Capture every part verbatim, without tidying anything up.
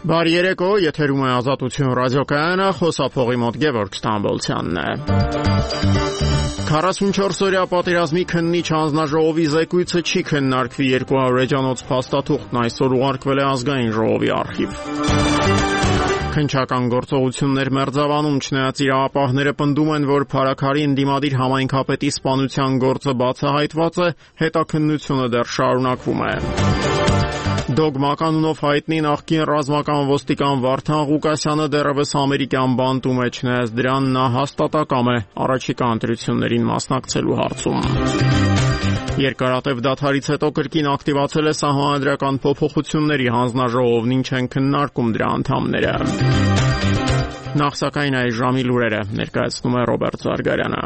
Բարի երեկո, եթերում է Ազատություն ռադիոկայանը, խոսափողի մոտ Գևորգ Ստամբոլցյանն է։ քառասունչորս օրյա պատերազմի քննիչ հանձնաժողովի զեկույցը չի քննարկվի, երկու հարյուր էջանոց փաստաթուղթն այսօր ուղարկվել է ազգային ժողովի արխիվ։ Քննչական գործողություններ մերձավանում, չնայած իրավապահները պնդում են, որ Փարաքարի ընդդիմադիր համայնքապետի սպանության գործը բացահայտված է, հետաքննությունը դեռ շարունակվում է։ Դոգմա կանունով հայտնի նախկին ռազմական ոստիկան Վարդան Ղուկասյանը դեռևս ամերիկյան բանտում է, չնայած դրան նա հաստատակամ է առաջիկա ընտրություններին մասնակցելու հարցում։ Երկարատև դադարից հետո կրկին ակտիվացել է սահմանադրական փոփոխությունների հանձնաժողովն, ինչ են քննարկում դրա անդամները։ Նախ սակայն այս ժամի լուրերը ներկայացնում է Ռոբերտ Զարգարյանը։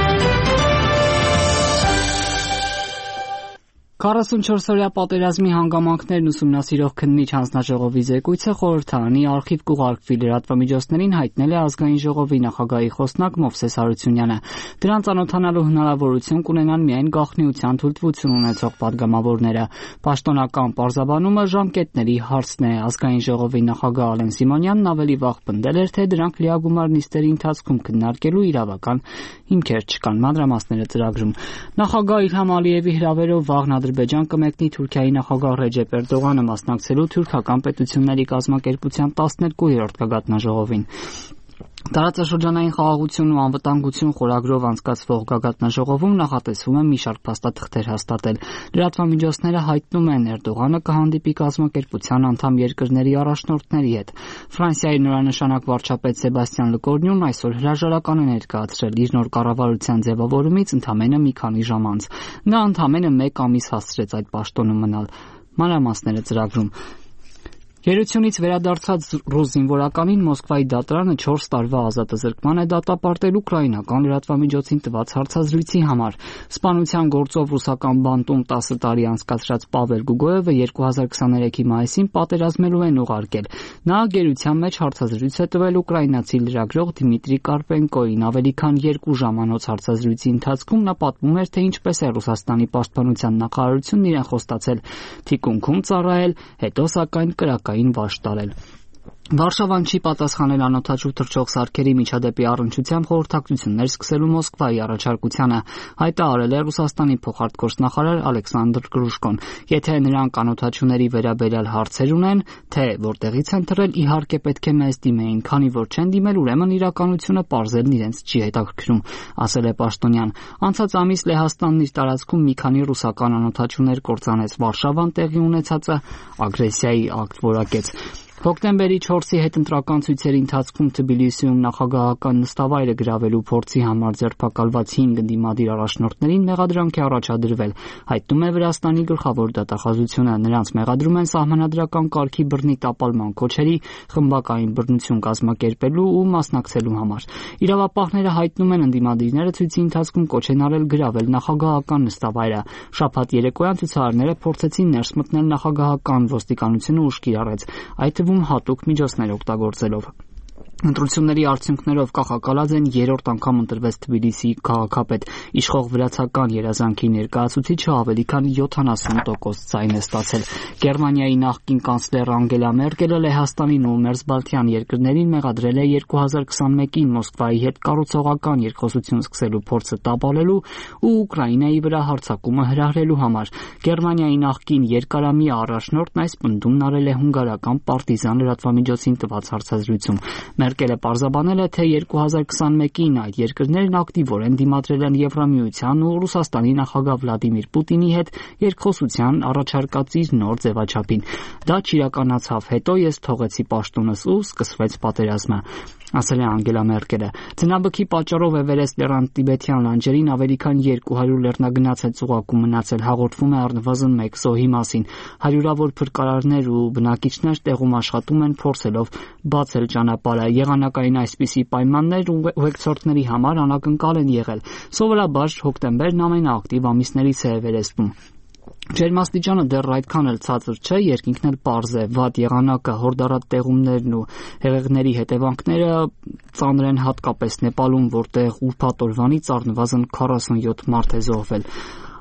քառասունչորս օրյա պատերազմի հանգամանքներն ուսումնասիրող քննիչ հանձնաժողովի զեկույցը խորհրդարանի արխիվ կուղարկվի, լրատվամիջոցներին հայտնել է ազգային ժողովի նախագահի խոսնակ Մովսես Հարությունյանը։ Դրան ծանոթանալու հնարավորություն կունենան միայն գաղտնիության թույլտվություն ունեցող պատգամավորները։ Պաշտոնական պարզաբանումը ժամկետների հարցն է։ Ազգային ժողովի նախագահ Ալեն Սիմոնյանն ավելի վաղ պնդել էր, թե դրանք լիագումար նիստերի ընթացքում քննարկելու իրավական հիմքեր չկան։ Մանրամասները ծրագրում։ Նախագահ Իլհամ Ալիևի հրավերով վաղն Ադրբեջան կմեկնի Թուրքիայի նախագահ Ռեջեփ Էրդողանը մասնակցելու թուրքական պետությունների կազմակերպության տասներկուերորդ գագաթնաժողովին։ Տարածաշրջանային խաղաղություն ու անվտանգություն խորագրով անցկացվող գագաթնաժողովում նախատեսվում է մի շարք փաստաթղթեր հաստատել։ Լրատվամիջոցները հայտնում են, Էրդողանը կհանդիպի կազմակերպության անդամ երկրների առաջնորդների հետ։ Ֆրանսիայի նորանշանակ վարչապետ Սեբաստիան Լկորնյուն այսօր հրաժարական է ներկայացրել իր նոր կառավարության ձևավորումից ընդամենը մի քանի ժամ անց։ Նա ընդամենը մեկ ամիս հասցրեց այդ պաշտոնում մնալ։ Մանրամասները ծրագրում։ Գերությունից վերադարձած ռուս զինվորականին Մոսկվայի դատարանը չորս տարվա ազատազրկման է դատապարտել ուկրաինական լրատվամիջոցին տված հարցազրույցի համար։ Սպանության գործով ռուսական բանտում տասը տարի անցկացրած Պավել Գուգոևը երկու հազար քսաներեքի մայիսին պատերազմելու են ուղարկել։ Նա գերության մեջ հարցազրույց է տվել ուկրաինացի լրագրող Դիմիտրի Կարպենկոին։ Ավելի քան երկու ժամանոց հարցազրույցի ընթացքում նա պատմում էր, թե ինչպես է Ռուսաստանի պաշտպանության նախարարությունն իրեն խոստացել թիկունքում ծառայել, հետո սակայն կրակային վաշ տարել։ Վարշավան չի պատասխանել անօդաչու թռչող սարքերի միջադեպի առնչությամբ խորհրդակցություններ սկսելու Մոսկվայի առաջարկությանը, հայտարարել է Ռուսաստանի փոխարտգործնախարար Ալեքսանդր Գրուշկոն։ Եթե նրանք անօդաչուների վերաբերյալ հարցեր ունեն, թե որտեղից են թռել, իհարկե պետք է մեզ դիմեին, քանի որ չեն դիմել, ուրեմն իրականությունը պարզելն իրենց չի հետաքրքրում, ասել է պաշտոնյան։ Անցած ամիս Լեհաստանն իր տարածքում մի քանի ռուսական անօդաչուներ կործանեց։ Վարշավան տեղի ունեցածը ագրեսիայի ակտ որակեց։ Հոկտեմբերի չորսի հետընտրական ցույցերի ընթացքում Թբիլիսիում նախագահական նստավայրը գրավելու փորձի համար ձերբակալված հինգ ընդդիմադիր առաջնորդներին մեղադրանք է առաջադրվել, հայտնում է Վրաստանի գլխավոր դատախազությունը։ Նրանց մեղադրում են սահմանադրական կարգի բռնի տապալման քոչերի, խմբակային բռնություն կազմակերպելու ու մասնակցելու համար։ Իրավապահները հայտնում են, ընդդիմադիրները ցույցի ընթացքում կոչ են արել գրավել նախագահական նստավայրը։ Շաբաթ երեկոյան ցուցարարները փորձեցին ներս մտնել նախագահական, ոստիկանությունը ուժ կիրառեց, այդ թվում հատուկ միջոցներ օգտագործելով։ Ընտրությունների արդյունքներով կախակալած են երրորդ անգամ ընտրվեց Թբիլիսիի քաղաքապետ։ Իշխող վրացական երազանքի ներկայացուցիչը ավելի քան յոթանասուն տոկոս ձայն է ստացել։ Գերմանիայի նախկին կանցլեր Անգելա Մերկելը Լեհաստանին ու մերձբալթյան երկրներին մեղադրել է երկու հազար քսանմեկին Մոսկվայի հետ կառուցողական երկխոսություն սկսելու փորձը տապալելու ու Ուկրաինայի վրա հարձակումը հրահրելու համար։ Գերմանիայի նախկին երկարամյա առաջնորդն այս պնդումն արել է հունգարական պարտիզան լրատվամիջոցին տված հարցազրույցում։ Մերկելը պարզաբանել է, թե երկու հազար քսանմեկին այդ երկրներն ակտիվորեն դիմադրել են Եվրամիության ու Ռուսաստանի նախագահ Վլադիմիր Պուտինի հետ երկխոսության առաջարկած իր նոր ձևաչափին։ Դա չիրականացավ, հետո ես թողեցի պաշտոնս ու սկսվեց պատերազմը, ասել է Անգելա Մերկելը։ Ձնաբքի պատճառով Էվերեստ լեռան-տիբեթյան լանջերին ավելի քան երկու հարյուր լեռնագնաց է ծուղակում մնացել, հաղորդվում է առնվազն մեկ զոհի մասին։ Հարյուրավոր փրկարարներ ու բնակիչներ տեղում աշխատում են փորձելով բացել ճանապարհը։ Եղանակային այսպիսի պայմաններ ուղեկցորդների համար անակնկալ են եղել։ Սովորաբար հոկտեմբերն ամենաակտիվ ամիսներից է Էվերեստում։ Ջերմաստիճանը դեռ այդքան էլ ցածր չէ, երկինքն էլ պարզ է, վատ եղանակը, հորդառատ տեղումներն ու հեղեղների հետևանքները ծանր են հատկապես Նեպալում, որտեղ ուրբաթ օրվանից առնվազն քառասունյոթ մարդ է զոհվել։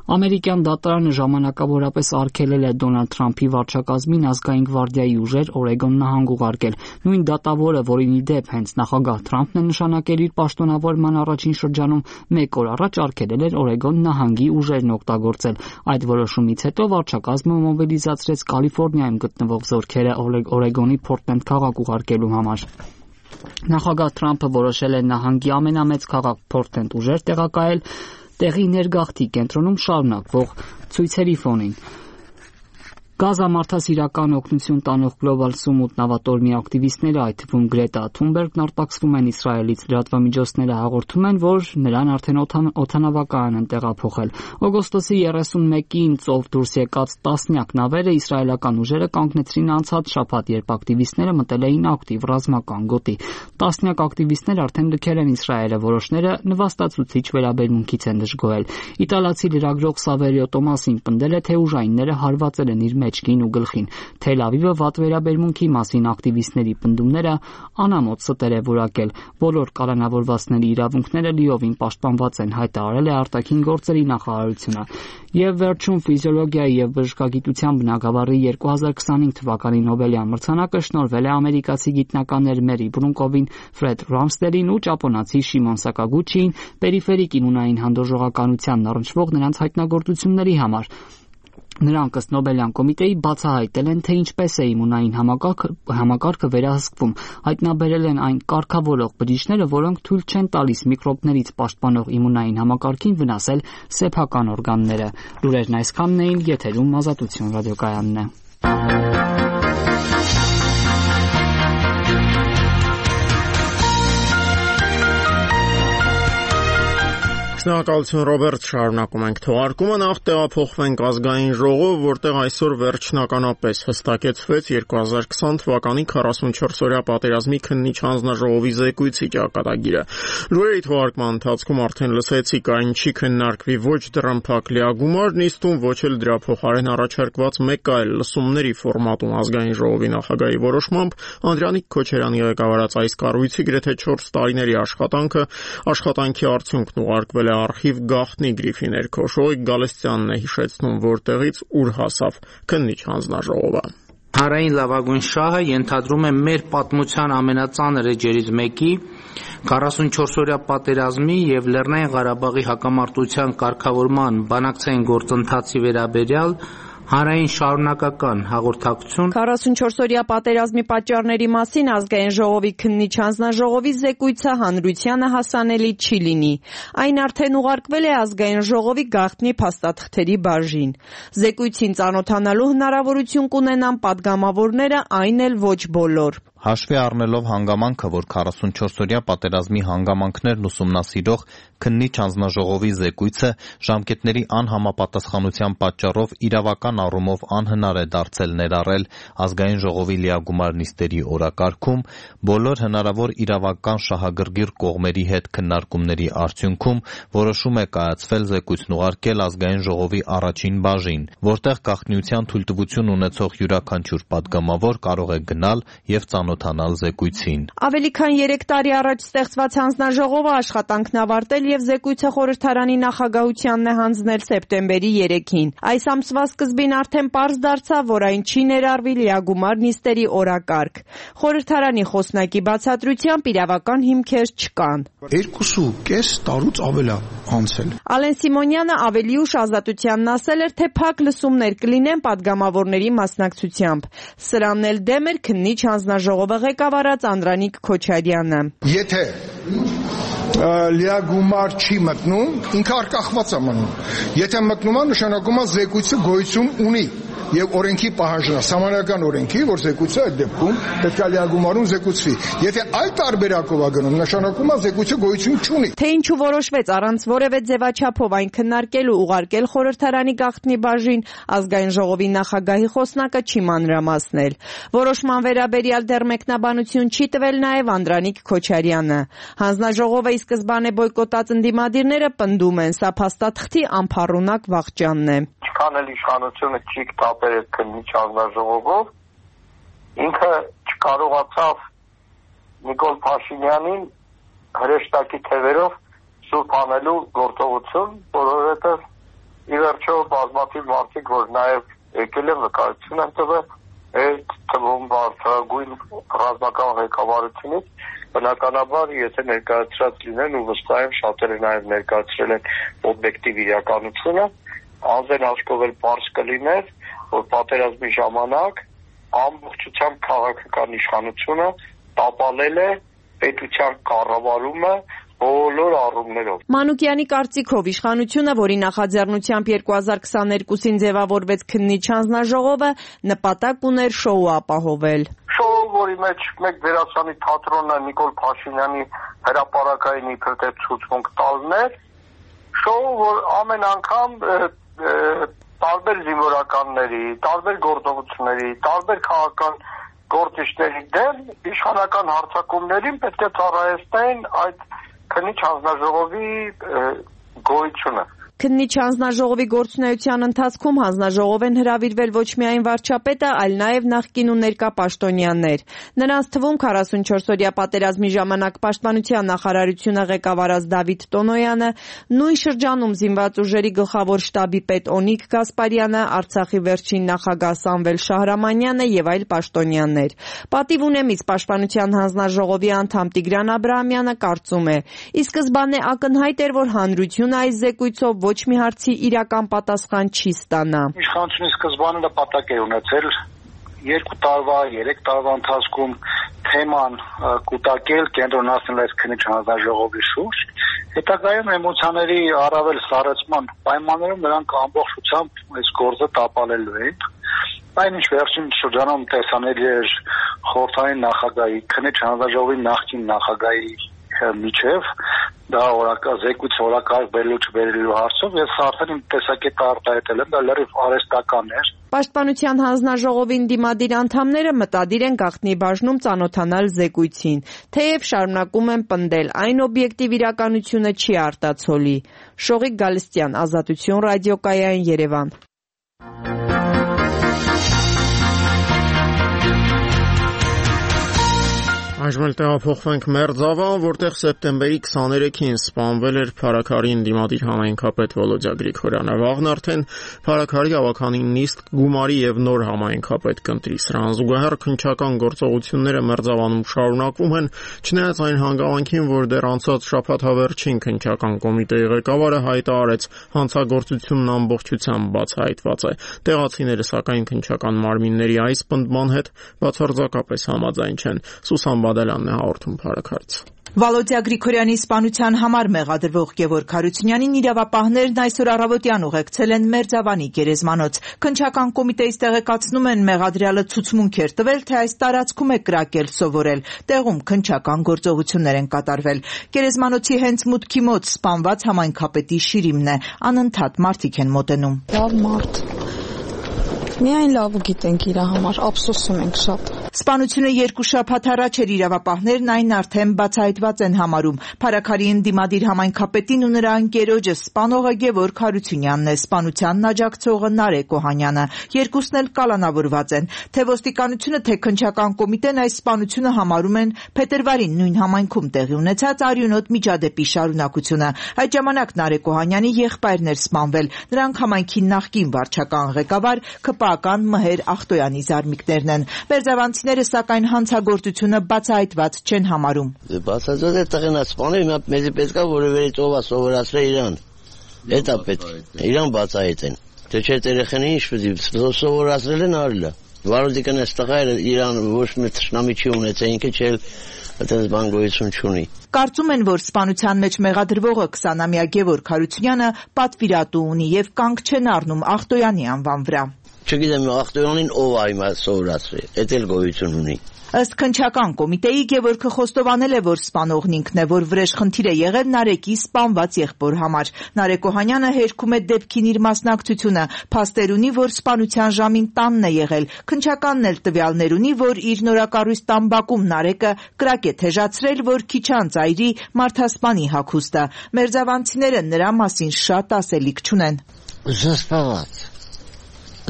Ամերիկյան դատարանը ժամանակավորապես արգելել է Դոնալդ Թրամփի վարչակազմին ազգային գվարդիայի ուժեր Օրեգոն նահանգ ուղարկել։ Նույն դատավորը, որին ի դեպ հենց նախագահ Թրամփն է նշանակել իր պաշտոնավորման առաջին շրջանում, մեկ օր առաջ արգելել էր Օրեգոն նահանգի ուժերն օգտագործել։ Այդ որոշումից հետո վարչակազմը մոբիլիզացրեց Կալիֆոռնիայում գտնվող զորքերը Օրեգոնի Փորտլենդ քաղաք ուղարկելու համար։ Նախագահ Թրամփը որոշել է նահանգի ամենամեծ քաղաք Փորտլենդ ուժեր տեղակայել տեղի ներգաղթի կենտրոնում շարունակվող ցույցերի ֆոնին։ Գազամարդասիրական օգնություն տանող Global Summit նավատորմի ակտիվիստները, այդ թվում Գրետա Թունբերգն արտաքսվում են Իսրայելից։ Լրատվամիջոցները հաղորդում են, որ նրան արդեն օդանավակայան են տեղափոխել։ Օգոստոսի երեսունմեկին ծով դուրս եկած տասնյակ նավերը իսրայելական ուժերը կանգնեցրին անցած շաբաթ, երբ ակտիվիստները մտել էին ակտիվ ռազմական գոտի։ Տասնյակ ակտիվիստներ արդեն լքել են Իսրայելը, որոշները նվաստացուցիչ վերաբերմունքից են դժգոհել։ Իտալացի լրագրող Սավերիո Տոմասին պնդել է, թե ուժայինները հարվածել են իր մեջքին ու գլխին։ Թել Ավիվը վատ վերաբերմունքի մասին ակտիվիստների պնդումները անամոթ ստեր է որակել։ Բոլոր կալանավորվածների իրավունքները լիովին պաշտպանված են, հայտարարել է արտաքին գործերի նախարարությունը։ Եվ վերջում ֆիզիոլոգիայի եւ բժշկագիտության բնագավառի երկու հազար քսանհինգ թվականի Նոբելյան մրցանակը շնորհվել է ամերիկացի գիտնականներ Մերի Բրունկովին, Ֆրեդ Ռամստելին ու ճապոնացի Շիմոն Սակագուչիին պերիֆերիկ իմունային հանդուրժողականությանն առնչվող նրանց հայտնագործությունների համար։ Նրանք ըստ Նոբելյան կոմիտեի բացահայտել են, թե ինչպես է իմունային համակարգը վերահսկվում, հայտնաբերել են այն կարգավորող բջիջները, որոնք թույլ չեն տալիս միկրոբներից պաշտպանող իմունային համակարգին վնասել սեփական օրգանները։ Լուրերն այսքանն էին, եթերում Ազատություն ռադիոկայանն է։ Շնորհակալություն Ռոբերտ, շարունակում ենք թողարկումը, նախ տեղափոխվենք ազգային ժողով, որտեղ այսօր վերջնականապես հստակեցվեց երկու հազար քսան թվականի քառասունչորսօրյա պատերազմի քննիչ հանձնաժողովի զեկույցի ճակատագիրը։ Լուրերի թողարկման ընթացքում արդեն լսեցիք, այն չի քննարկվի ոչ դռնփակ լիագումար նիստում, ոչ էլ դրա փոխարեն առաջարկված մեկ այլ լսումների ֆորմատում ազգային ժողովի նախագահի որոշմամբ Անդրանիկ Քոչարյանի ղեկավարած այս կառույցի գրեթե չորս տարիների աշխատանքը աշխատանքի արդյունքն ուղարկվել է արխիվ գաղտնի գրիֆի ներքո։ Շողիկ Գալստյանն է հիշեցնում, որտեղից ուր հասավ քննիչ հանձնաժողովը։ Հանրային լավագույն շահը ենթադրում է մեր պատմության ամենածանր էջերից մեկի քառասունչորսօրյա պատերազմի եւ Լեռնային Ղարաբաղի հակամարտության կարգավորման բանակցային գործընթացի վերաբերյալ հանրային շարունակական հաղորդակցություն։ քառասունչորսօրյա պատերազմի պատճառների մասին ազգային ժողովի քննիչ հանձնաժողովի զեկույցը հանրությանը հասանելի չի լինի։ Այն արդեն ուղարկվել է ազգային ժողովի գաղտնի փաստաթղթերի բաժին։ Զեկույցին ծանոթանալու հնարավորություն կունենան падգամավորները, այն էլ ոչ բոլոր։ Հաշվի առնելով հանգամանքը, որ քառասունչորսօրյա պատերազմի հանգամանքներն ուսումնասիրող քննիչ հանձնաժողովի զեկույցը ժամկետների անհամապատասխանության պատճառով իրավական առումով անհնար է դարձել ներառել ազգային ժողովի լիագումար նիստերի օրակարգում, բոլոր հնարավոր իրավական շահագրգիռ կողմերի հետ քննարկումների արդյունքում որոշում է կայացվել զեկույցն ուղարկել ազգային ժողովի առաջին բաժին, որտեղ գաղտնիության թույլտվություն ունեցող յուրաքանչյուր падգամավոր կարող է գնալ եւ ծանոթանալ զեկույցին։ Ավելի քան երեք տարի առաջ ստեղծված հանձնաժողովը աշխատանքն ավարտել եւ զեկույցը խորհրդարանի նախագահությանն է հանձնել սեպտեմբերի երեքին։ Այս ամսվա սկզբին արդեն պարզ դարձավ, որ այն չի ներառվի լիագումար նիստերի օրակարգ։ Խորհրդարանի խոսնակի բացատրությամբ իրավական հիմքեր չկան։ Երկուսու կես տարուց ավել է անցել։ Ալեն Սիմոնյանը ավելի ուշ Ազատությանն ասել էր, թե փակ լսումներ կլինեն падգամավորների մասնակցությամբ։ Սրանն էլ դեմ էր քննիչ հանձնաժողովը ղեկավարած Անդրանիկ Քոչարյանը։ Եթե լիագումար չի մտնում, ինքը արկախված է մնում։ Եթե մտնում է, նշանակում է զեկույցը գոյություն ունի։ Եվ օրենքի պահանջն է, սահմանական օրենքի, որ զեկույցը այդ դեպքում պետք է լիագումարում զեկուցվի։ Եթե այլ տարբերակով է գնում, նշանակում է զեկույցը գոյություն չունի։ Թե ինչու որոշվեց առանց որևէ ձևաչափով այն քննարկելու ուղարկել խորհրդարանի գաղտնի բաժին, ազգային ժողովի նախագահի խոսնակը չի մանրամասնել։ Որոշման վերաբերյալ դեռ մեկնաբանություն չի տվել նաև Անդրանիկ Քոչարյանը։ Հանձնաժողովը ի սկզբանե բոյկոտած ընդդիմադիրները պնդում են, սա փաստաթղթի անփառունակ վախճանն է։ Ինչքան էլ իշխանությունը չի կտապել այդ քննիչ հանձնաժողովով, ինքը չկարողացավ Նիկոլ Փաշինյանին հրեշտակի թևերով սուրբ անելու գործողություն, որովհետև ի վերջո բազմաթիվ մարդիկ, որ նաև եկել են վկայություն են տվել այդ թվում բարձրագույն ռազմական ղեկավարությունից, բնականաբար եթե ներկայացրած լինեն ու վստահ եմ շատերը նաև ներկայացրել են օբյեկտիվ իրականությունը, անձեն հաշկով էլ պարզ կլիներ, որ պատերազմի ժամանակ ամբողջությամբ քաղաքական իշխանությունը տապալել է պետության կառավարումը բոլոր առումներով։ Մանուկյանի կարծիքով իշխանությունը, որի նախաձեռնությամբ երկու հազար քսաներկուսին ձևավորվեց քննիչ հանձնաժողովը, նպատակ ուներ շոու ապահովել։ Շոու, որի մեջ մեկ դերասանի թատրոնը Նիկոլ Փաշինյանի հրապարակային իբր թե ցուցմունք տալն էր, շոու, որ ամեն անգամ տարբեր զինվորականների, տարբեր գործողությունների, տարբեր քաղաքական գործիչների դեմ իշխանական հարձակումներին պետք է ծառայեցնեն այդ քննիչ հանձնաժողովի գոյությունը։ Քննիչ հանձնաժողովի գործունեության ընթացքում հանձնաժողով են հրավիրվել ոչ միայն վարչապետը, այլ նաև նախկին ու ներկա պաշտոնյաներ։ Նրանց թվում քառասունչորսօրյա պատերազմի ժամանակ պաշտպանության նախարարությունը ղեկավարած Դավիթ Տոնոյանը, նույն շրջանում զինված ուժերի գլխավոր շտաբի պետ Օնիկ Գասպարյանը, Արցախի վերջին նախագահ Սամվել Շահրամանյանը եւ այլ պաշտոնյաներ։ Պատիվ ունեմից պաշտպանության հանձնաժողովի անդամ Տիգրան Աբրահամյանը կարծում է. ի սկզբանե ակնհայտ էր, որ հանրությունը այս զեկույցով ոչ մի հարցի իրական պատասխան չի ստանա։ Իշխանությունը սկզբանե նպատակ է ունեցել երկու տարվա, երեք տարվա ընթացքում թեման կուտակել, կենտրոնացնել այս քննիչ հանձնաժողովի շուրջ։ Հետագայում էմոցիաների առավել սառեցման պայմաններում նրանք ամբողջությամբ այս գործը տապալելու են։ Այնինչ վերջին շրջանում տեսանելի էր խորհրդային նախագահի, քննիչ հանձնաժողովի նախկին նախագահի միջև դա օրակարգ զեկույց օրակարգ բերելու չբերելու հարցով ես արդեն իմ տեսակետը արտահայտել եմ, դա լրիվ արհեստական էր։ Պաշտպանության հանձնաժողովին դիմադիր անդամները մտադիր են գաղտնի բաժնում ծանոթանալ զեկույցին, թեև շարունակում են պնդել, այն օբյեկտիվ իրականությունը չի արտացոլի։ Շողիկ Գալստյան, Ազատություն ռադիոկայան, Երևան։ Այժմ էլ տեղափոխվենք Մերձավան, որտեղ սեպտեմբերի քսաներեքին սպանվել էր Փարաքարի ընդդիմադիր համայնքապետ Վոլոդյա Գրիգորյանը։ Վաղն արդեն Փարաքարի ավականին նիստ գումարի եւ նոր համայնքապետ կընտրի։ Սրան զուգահեռ քննչական գործողությունները Մերձավանում շարունակվում են, չնայած այն հանգամանքին, որ դեռ անցած շաբաթ հավերժին քննչական կոմիտեի ղեկավարը հայտարարեց հանցագործությունն ամբողջությամբ բացահայտված է։ Տեղացիները սակայն քննչական մարմինների այս պնդման հետ բացարձակապես համաձայն չեն։ Սուսան Բադալյանն է հաղորդում Փարաքարից։ Վոլոդյա Գրիգորյանի սպանության համար մեղադրվող Գևորգ Հարությունյանին իրավապահներն այսօր առավոտյան ուղեկցել են Մերձավանի գերեզմանոց։ Քննչական կոմիտեից տեղեկացնում են, մեղադրյալը ցուցմունք էր տվել, թե այս տարածքում է կրակել սովորել։ Տեղում քննչական գործողություններ են կատարվել։ Գերեզմանոցի հենց մուտքի մոտ սպանված համայնքապետի շիրիմն է։ Անընդհատ մարդիկ են մոտենում։ Լավ մարդ։ Միայն լավ գիտենք իր համար, ափսոսում ենք շատ։ Սպանությունը երկու շաբաթ առաջ էր, իրավապահներն այն արդեն բացահայտված են համարում։ Փարաքարի ընդդիմադիր համայնքապետին ու նրա ընկերոջը սպանողը Գևորգ Հարությունյանն է, սպանությանն աջակցողը Նարեկ Օհանյանը։ Երկուսն էլ կալանավորված են։ Թե ոստիկանությունը, թե քննչական կոմիտեն այս սպանությունը համարում են փետրվարին նույն համայնքում տեղի ունեցած արյունոտ միջադեպի շարունակությունը։ Այդ ժամանակ Նարեկ Օհանյանի եղբայրն էր սպանվել։ Նրանք համայնքի նախկին վարչական ղեկավար քպական Մհեր Ախտոյանի զարմիկներն են։ Մերձավանցիները սակայն հանցագործությունը բացահայտված չեն համարում։ Բացահայտված է տղեն սպանել, հիմա մեզի պետք է որևէ ով է սովորացրել իրան։ Դա պետք է իրան բացահայտեն։ Թե չէ երեխաներին ինչ պետք է սովորացրել են արել։ Վարորդիկն այս տղայը իրան ոչ մի թշնամի չի ունեցել, ինքը չէ այդպես բան գոյություն չունի։ Կարծում են, որ սպանության մեջ մեղադրվողը քսանամյա Գևորգ Հարությունյանը պատվիրատու ունի եւ կանգ չեն առնում Ախտոյանի անվան վրա։ Չգիտեմ Ախտոյանին ով է հիմա սովորացրել, դա էլ գոյություն ունի։ Ըստ քննչական կոմիտեի Գևորգը խոստովանել է, որ սպանողն ինքն է, որ վրեժ խնդիր է եղել Նարեկի սպանված եղբոր համար։ Նարեկ Օհանյանը հերքում է դեպքին իր մասնակցությունը, փաստեր ունի, որ սպանության ժամին տանն է եղել։ Քննչականն էլ տվյալներ ունի, որ իր նորակառույց տան բակում Նարեկը կրակ է թեժացրել, որ քիչ անց այրի մարդասպանի հագուստը։ Մերձավանցիները նրա մասին շատ ասելիք չունեն։ Զսպված։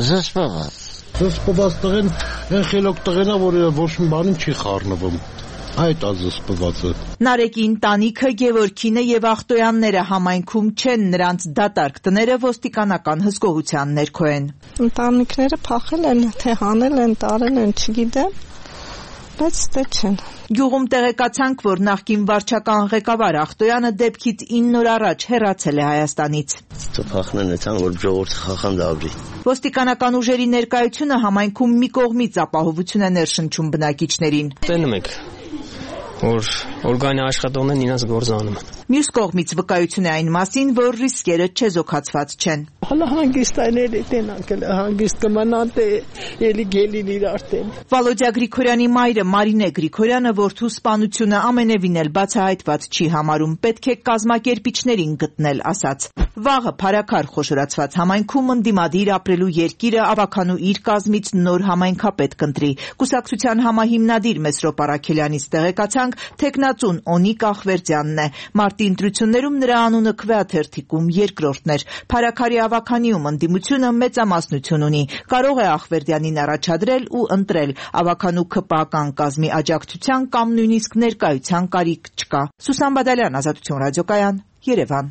Զսպված։ Զսպված տղեն այն խելոք տղենա, որ ոչ մի բանին չի խառնվում։ այդ ազսպվածը։ Նարեկի ընտանիքը, Գևորգինը եւ Ախտոյանները համայնքում չեն, նրանց դատարկ տները ոստիկանական հսկողության ներքո են։ Ընտանիքները փախել են, թե հանել են, տարել են, չգիտեմ, բայց դե չեն։ Գյուղում տեղեկացանք, որ նախկին վարչական ղեկավար Ախտոյանը դեպքից ինը օր առաջ հեռացել է Հայաստանից։ Փախնեն էցան, որ ժողովուրդը խախանդավրի։ Ոստիկանական ուժերի ներկայությունը համայնքում մի կողմից ապահովություն է ներշնչում բնակիչներին։ Տենում եք, որ օրգանի աշխատողներն իրենց գործը անում են։ Մյուս կողմից վկայություն է այն մասին, որ ռիսկերը չեզոքացված չեն։ Հələ հանգիստայների տենակել հանգիստ կմնան թե ելի գելին իրար տեն։ Վալոդյա Գրիգորյանի մայրը Մարինե Գրիգորյանը որդու սպանությունը ամենևին էլ բացահայտված չի համարում, պետք է կազմակերպիչներին գտնել, ասաց։ Վաղը փարաքար խոշորացված համայնքում ընդդիմադիր ապրելու երկիրը ավականու իր կազմից նոր համայնքապետ կընտրի։ Կուսակցության համահիմնադիր Մեսրոպ Առաքելյանից տեղեկացանք, թեկնածուն Օնիկ Ախվերդյանն է։ Մարտի ընտրություններում նրա անունը քվեաթերթիկում երկրորդն էր։ Փարաքարի ավականիում ընդդիմությունը մեծամասնություն ունի։ Կարող է Ախվերդյանին առաջադրել ու ընտրել։ Ավականու ՔՊԱ-կան կազմի աջակցության կամ նույնիսկ ներկայության կարիք չկա։ Սուսան Բադալյան, Ազատություն ռադիոկայան, Երևան։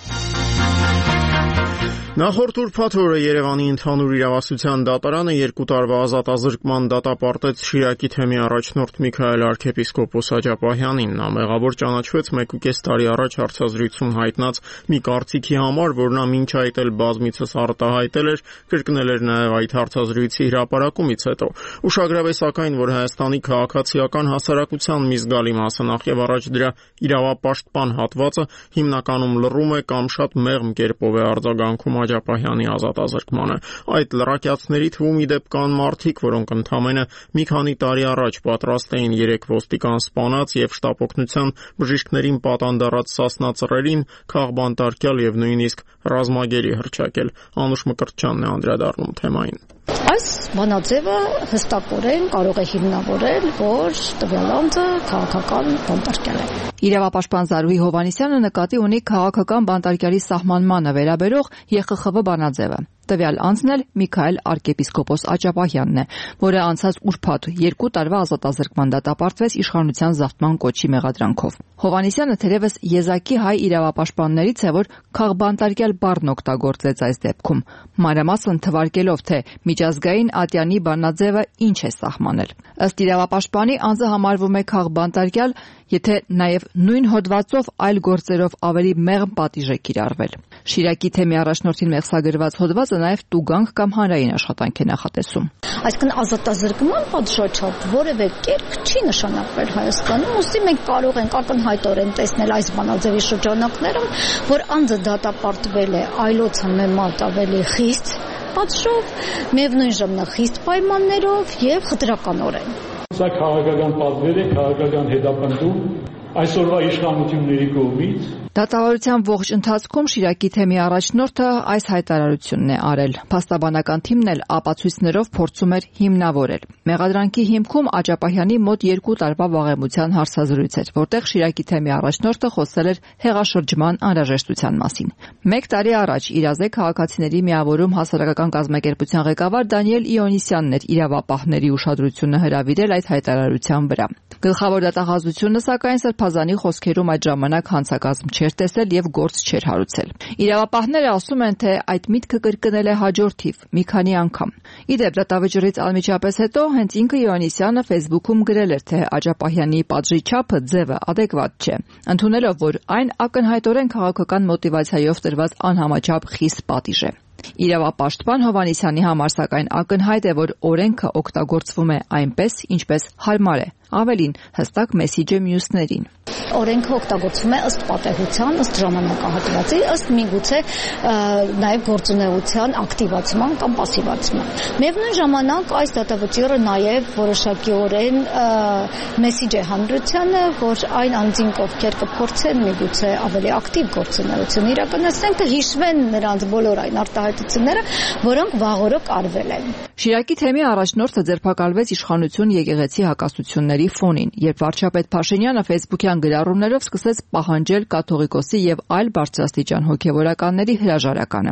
Նախորդ ուրբաթ օրը Երևանի ընդհանուր իրավասության դատարանը երկու տարվա ազատազրկման դատապարտեց Շիրակի թեմի առաջնորդ Միքայել arczepiskopos Աջապահյանին։ Նա մեղավոր ճանաչվեց մեկուկես տարի առաջ հարցազրույցում հայտնած մի կարծիքի համար, որ նա մինչ այդ էլ բազմիցս արտահայտել էր, կրկնել էր նաև այդ հարցազրույցի հրապարակումից հետո։ Ուշագրավ է սակայն, որ Հայաստանի քաղաքացիական հասարակության մի զգալի մասը նախ եւ առաջ դրա իրավապաշտպան հատվածը հիմնականում լռում է կամ շատ մեղմ կերպով է արձագանքում Աջապահյանի ազատազրկմանը։ Այդ լրակյացների թվում ի դեպ կան մարդիկ, որոնք ընդամենը մի քանի տարի առաջ պատրաստ էին երեք ոստիկան սպանած եւ շտապօգնության բժիշկներին պատանդառած Սասնա-Ծռերին քաղբանտարկյալ եւ նույնիսկ ռազմագերի հռչակել։ Անուշ Մկրտչյանն է անդրադառնում թեմային։ Այս բանաձևը հստակորեն կարող է հիմնավորել, որ տվյալ անձը քաղաքական բանտարկյալ է։ Իրավապաշտպան Զարուհի Հովհաննիսյանը նկատի ունի քաղաքական բանտարկյալի սահմանմանը վերաբերող Ե Խ Խ V բանաձևը։ Տվյալ անձն էլ Միքայել arczepiskopos Աջապահյանն է, որը անցած ուրբաթ երկու տարվա ազատազրկման դատապարտվեց իշխանության զավթման կոչի մեղադրանքով։ Հովհաննիսյանը թերևս եզակի հայ իրավապաշտպաններից է, որ քաղբանտարկյալ բառն օգտագործեց այս դեպքում, մանրամասն թվարկելով, թե միջազգային ատյանի բանաձևը ինչ է սահմանել։ Ըստ իրավապաշտպանի անձը համարվում է քաղբանտարկյալ, եթե նաև նույն հոդվածով այլ գործերով ավելի մեղմ պատիժ է կիրառվել։ Շիրակի թեմի առաջնորդին մեղսագրված հոդվածը նաև տուգանք կամ հանրային աշխատանք է նախատեսում։ Այսինքն ազատազրկման պատժոչով որևէ կերպ չի նշանակվել Հայաստանում, ուստի մենք կարող ենք ակնհայտորեն տեսնել այս բանաձևի շրջանակներում, որ անձը դատապարտվել է այլոց համեմատ ավելի խիստ պատժով, միևնույն ժամանակ խիստ պայմաններով եւ խտրականորեն։ Սա քաղաքական պատվեր է, քաղաքական հետապնդում այսօրվա իշխանությունների կողմից։ Դատավարության ողջ ընթացքում Շիրակի թեմի առաջնորդը այս հայտարարությունն է արել։ Փաստաբանական թիմն էլ ապացույցներով փորձում էր հիմնավորել։ Մեղադրանքի հիմքում Աջապահյանի մոտ երկու տարվա վաղեմության հարցազրույց էր, որտեղ Շիրակի թեմի առաջնորդը խոսել էր հեղաշրջման անհրաժեշտության մասին։ Մեկ տարի առաջ Իրազե քաղաքացիների միավորում հասարակական կազմակերպության ղեկավար Դանիել Իոնիսյանն էր իրավապահների ուշադրությունը հրավիրել այդ հայտարարության վրա։ Գլխավոր դատախազությունը սակայն Սրբազանի խոսքերում այդ ժամանակ հանցակազմ չէր տեսել եւ գործ չէր հարուցել։ Իրավապահները ասում են, թե այդ միտքը կրկնել է հաջորդիվ մի քանի անգամ։ Իդեպ դատավճռից անմիջապես հետո հենց ինքը Իոնիսյանը Facebook-ում գրել էր, թե Աջապահյանի պատժի չափը ձևը adekvat չէ, ընդունելով, որ այն ակնհայտորեն քաղաքական մոտիվացիայով տրված անհամաչափ խիստ պատիժ է։ Իրավապաշտպան Հովհաննիսյանի համար սակայն ակնհայտ է, որ օրենքը օգտագործվում է այնպես, ինչպես հարմար է, ավելին հստակ մեսիջ է մյուսներին։ Օրենքը օգտագործվում է ըստ պատեհության, ըստ ժամանակահատվածի, ըստ միգուցե նաև գործունեության ակտիվացման կամ պասիվացման։ Միևնույն ժամանակ այս դատավճիռը նաև որոշակիորեն մեսիջ է հանրությանը, որ այն անձին, ովքեր կփորձեն միգուցե ավելի ակտիվ գործունեություն իրականացնեն, կհիշվեն նրանց բոլոր այն արտահայտությունները, որոնք վաղօրոք արվել են։ Շիրակի թեմի առաջնորդը ձերբակալվեց իշխանություն եկեղեցի հակասությունների ֆոնին, երբ վարչապետ Փաշինյանը Facebook-յան գրառումներով սկսեց պահանջել կաթողիկոսի եւ այլ բարձրաստիճան հոգեվորականների հրաժարականը։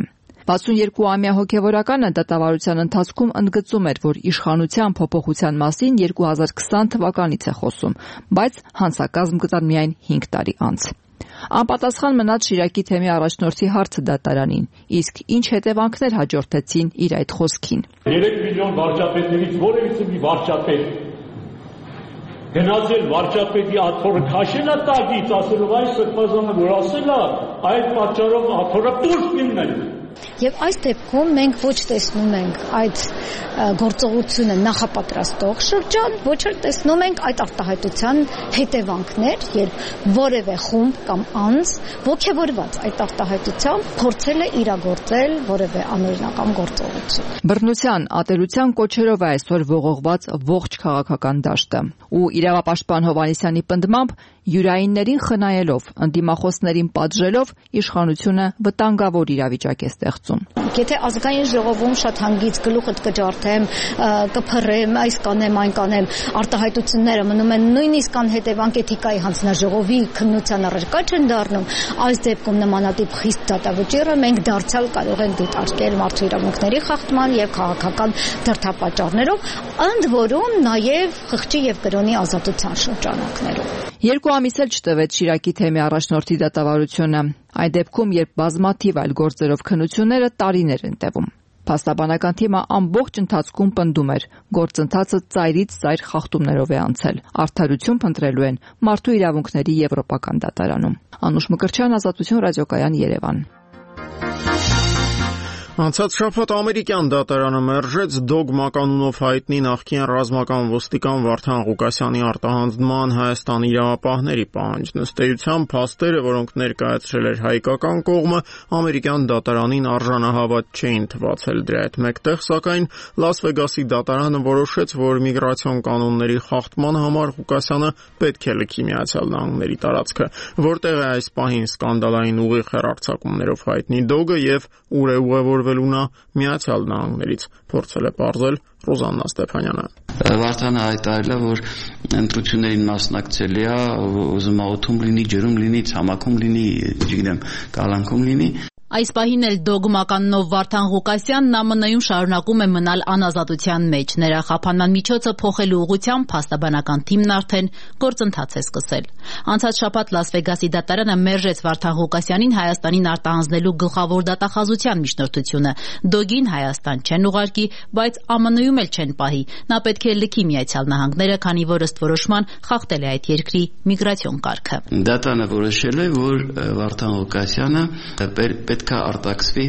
վաթսունյոթ-ամյա հոգևորականը դատավարության ընթացքում ընդգծում էր, որ իշխանության փոփոխության մասին երկու հազար քսան թվականից է խոսում, բայց հանցակազմ գտան միայն հինգ տարի անց։ Անպատասխան մնաց Շիրակի թեմի առաջնորդի հարցը դատարանին, իսկ ինչ հետևանքներ հաջորդեցին իր այդ խոսքին։ երեք միլիոն վարչապետներից որևիցե մի վարչապետ գնացել վարչապետի աթոռը քաշել է տակից, ասելով այս սրբազանը որ ասել է, այդ պատճառով աթոռը դուրս կինել։ Եվ այս դեպքում մենք ոչ տեսնում ենք այդ գործողությունը նախապատրաստող շրջան, ոչ էլ տեսնում ենք այդ արտահայտության հետևանքներ, երբ որևէ խումբ կամ անձ ոգևորված այդ արտահայտությամբ փորձել է իրագործել որևէ անօրինական գործողություն։ Բռնության, ատելության կոչերով է այսօր ողողված ողջ քաղաքական դաշտը, ու իրավապաշտպան Հովհաննիսյանի պնդմամբ յուրայիններին խնայելով, ընդդիմախոսներին պատժելով իշխանությունը վտանգավոր իրավիճակ է ստեղծում։ Եթե ազգային ժողովում շատ հանգից գլուխդ կջարդեմ, կփռեմ, այս կանեմ, այն կանեմ, արտահայտությունները մնում են նույնիսկ անհետևանք էթիկայի հանձնաժողովի քննության առարկա չեն դառնում, այս դեպքում նմանատիպ խիստ դատավճիռը մենք դարձյալ կարող ենք դիտարկել մարդու իրավունքների խախտման եւ քաղաքական դրդապատճառներով, ընդ որում նաեւ խղճի եւ կրոնի ազատության շրջանակներում։ Երկու ամիս էլ չտևեց Շիրակի թեմի առաջնորդի դատավարությունը, այդ դեպքում, երբ բազմաթիվ այլ գործերով քննությունները տարիներ են տևում։ Փաստաբանական թիմը ամբողջ ընթացքում պնդում էր, գործընթացը ծայրից ծայր խախտումներով է անցել, արդարություն փնտրելու են Մարդու իրավունքների եվրոպական դատարանում։ Անուշ Մկրտչյան, Ազատություն ռադիոկայան, Երևան։ Անցած շաբաթ ամերիկյան դատարանը մերժեց դոգմա կանունով հայտնի նախկին ռազմական ոստիկան Վարդան Ղուկասյանի արտահանձնման Հայաստանի իրավապահների պահանջն։ Ըստ էության, փաստերը, որոնք ներկայացրել էր հայկական կողմը, ամերիկյան դատարանին արժանահավատ չէին թվացել։ Դրա հետ մեկտեղ, սակայն, Լաս Վեգասի դատարանը որոշեց, որ միգրացիոն կանոնների խախտման համար Ղուկասյանը պետք է լքի Միացյալ Նահանգների տարածքը, որտեղ է այս պահին սկանդալային ուղիղ հեռարձակումներով հայտնի դոգը եւ ուր է ուղևորվել նա Միացյալ Նահանգներից, փորձել է պարզել Ռոզաննա Ստեփանյանը։ Վարդանը հայտարարել է, որ ընտրություններին մասնակցել է, ուզում է օդում լինի, ջրում լինի, ցամաքում լինի, չգիտեմ, կալանքում լինի։ Այս պահին էլ դոգմա կանոնով Վարդան Ղուկասյանն ԱՄՆ-ում շարունակում է մնալ անազատության մեջ։ Նրա խափանման միջոցը փոխելու ուղղությամբ փաստաբանական թիմն արդեն գործընթաց է սկսել։ Անցած շաբաթ Լաս Վեգասի դատարանը մերժեց Վարդան Ղուկասյանին Հայաստանին արտահանձնելու գլխավոր դատախազության միջնորդությունը։ Դոգին Հայաստան չեն ուղարկի, բայց ԱՄՆ-ում էլ չեն պահի։ Նա պետք է լքի Միացյալ Նահանգները, քանի որ ըստ որոշման խախտել է այդ երկրի միգրացիոն կարգը։ Դատարանը որոշել է, որ Վարդան Ղուկասյանը պետք է արտաքսվի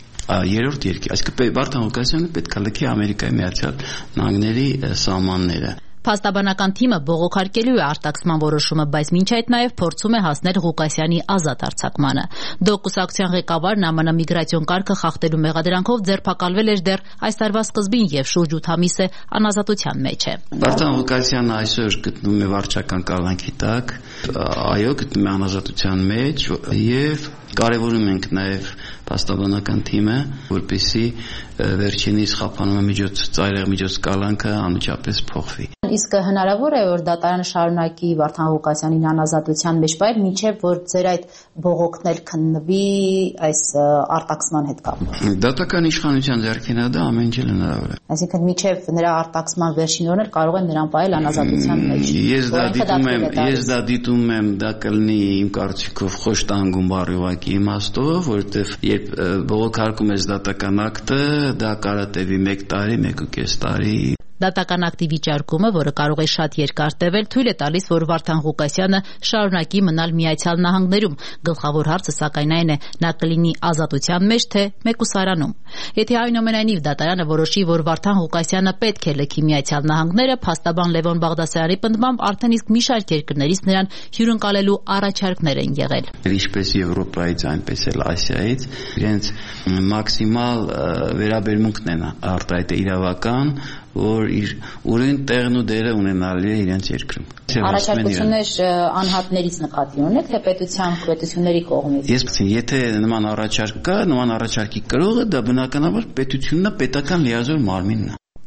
երրորդ երկիր, այսինքն Վարդան Ղուկասյանը պետք է լքի Ամերիկայի Միացյալ Նահանգների սահմանները։ Փաստաբանական թիմը բողոքարկելու է արտաքսման որոշումը, բայց մինչ այդ նաև փորձում է հասնել Ղուկասյանի ազատ արձակմանը։ Դոգ կուսակցության ղեկավարն ԱՄՆ միգրացիոն կարգը խախտելու մեղադրանքով ձերբակալվել էր դեռ այս տարվա սկզբին եւ շուրջ ութ ամիս է անազատության մեջ է։ Վարդան Ղուկասյանը այսօր գտնվում է վարչական կալանքի տակ, այո, գտնվում է անազատության մեջ եւ կարևորում ենք նաև փաստաբանական թիմը, որպեսզի վերջինիս խափանումը միջոց ծայրեղ միջոց կալանքը անմիջապես փոխվի։ Իսկ հնարավոր է, որ դատարանը շարունակի Վարդան Ղուկասյանին անազատության մեջ պահել, մինչև որ ձեր այդ բողոքն էլ քննվի այս արտաքսման հետ կապված։ Դատական իշխանության ձեռքին է դա, ամեն ինչ հնարավոր է։ Այսինքն մինչև նրա արտաքսման վերջին օրն էլ կարող են նրան պահել անազատության մեջ։ Ես դա դիտում եմ, ես դա դիտում եմ, դա կլինի իմ կարծիքով խոշտանգում բառի ուղղակի իմաստով, որովհետև երբ բողոքարկում ես դատական ակտը, դա կարող է տևի մեկ տարի, մեկ ու կես տարի։ Դատական ակտի վիճարկումը, որը կարող է շատ երկար տևել, թույլ է տալիս, որ Վարդան Ղուկասյանը շարունակի մնալ Միացյալ Նահանգներում։ Գլխավոր հարցը սակայն այն է, նա կլինի ազատության մեջ, թե մեկուսարանում։ Եթե այնուամենայնիվ դատարանը որոշի, որ Վարդան Ղուկասյանը պետք է լքի Միացյալ Նահանգները, փաստաբան Լևոն Բաղդասարյանի պնդմամբ արդեն իսկ մի շարք երկրներից նրան հյուրընկալելու առաջարկներ են եղել։ Ինչպես Եվրոպայից, այնպես էլ Ասիայից իրենց մաքսիմալ վերաբերմունքն են արտահայտել իրավական, որ իր ուրույն տեղն ու դերը ունենալի է իրենց երկրում։ Առաջարկություններ անհատներից նկատի ունեք, թե պետության պետությունների կողմից։ Ես ասեմ, եթե նման առաջարկ կա, նման առաջարկի կրողը դա բնականաբար պետությունն է, պետական լիազոր մարմինն է։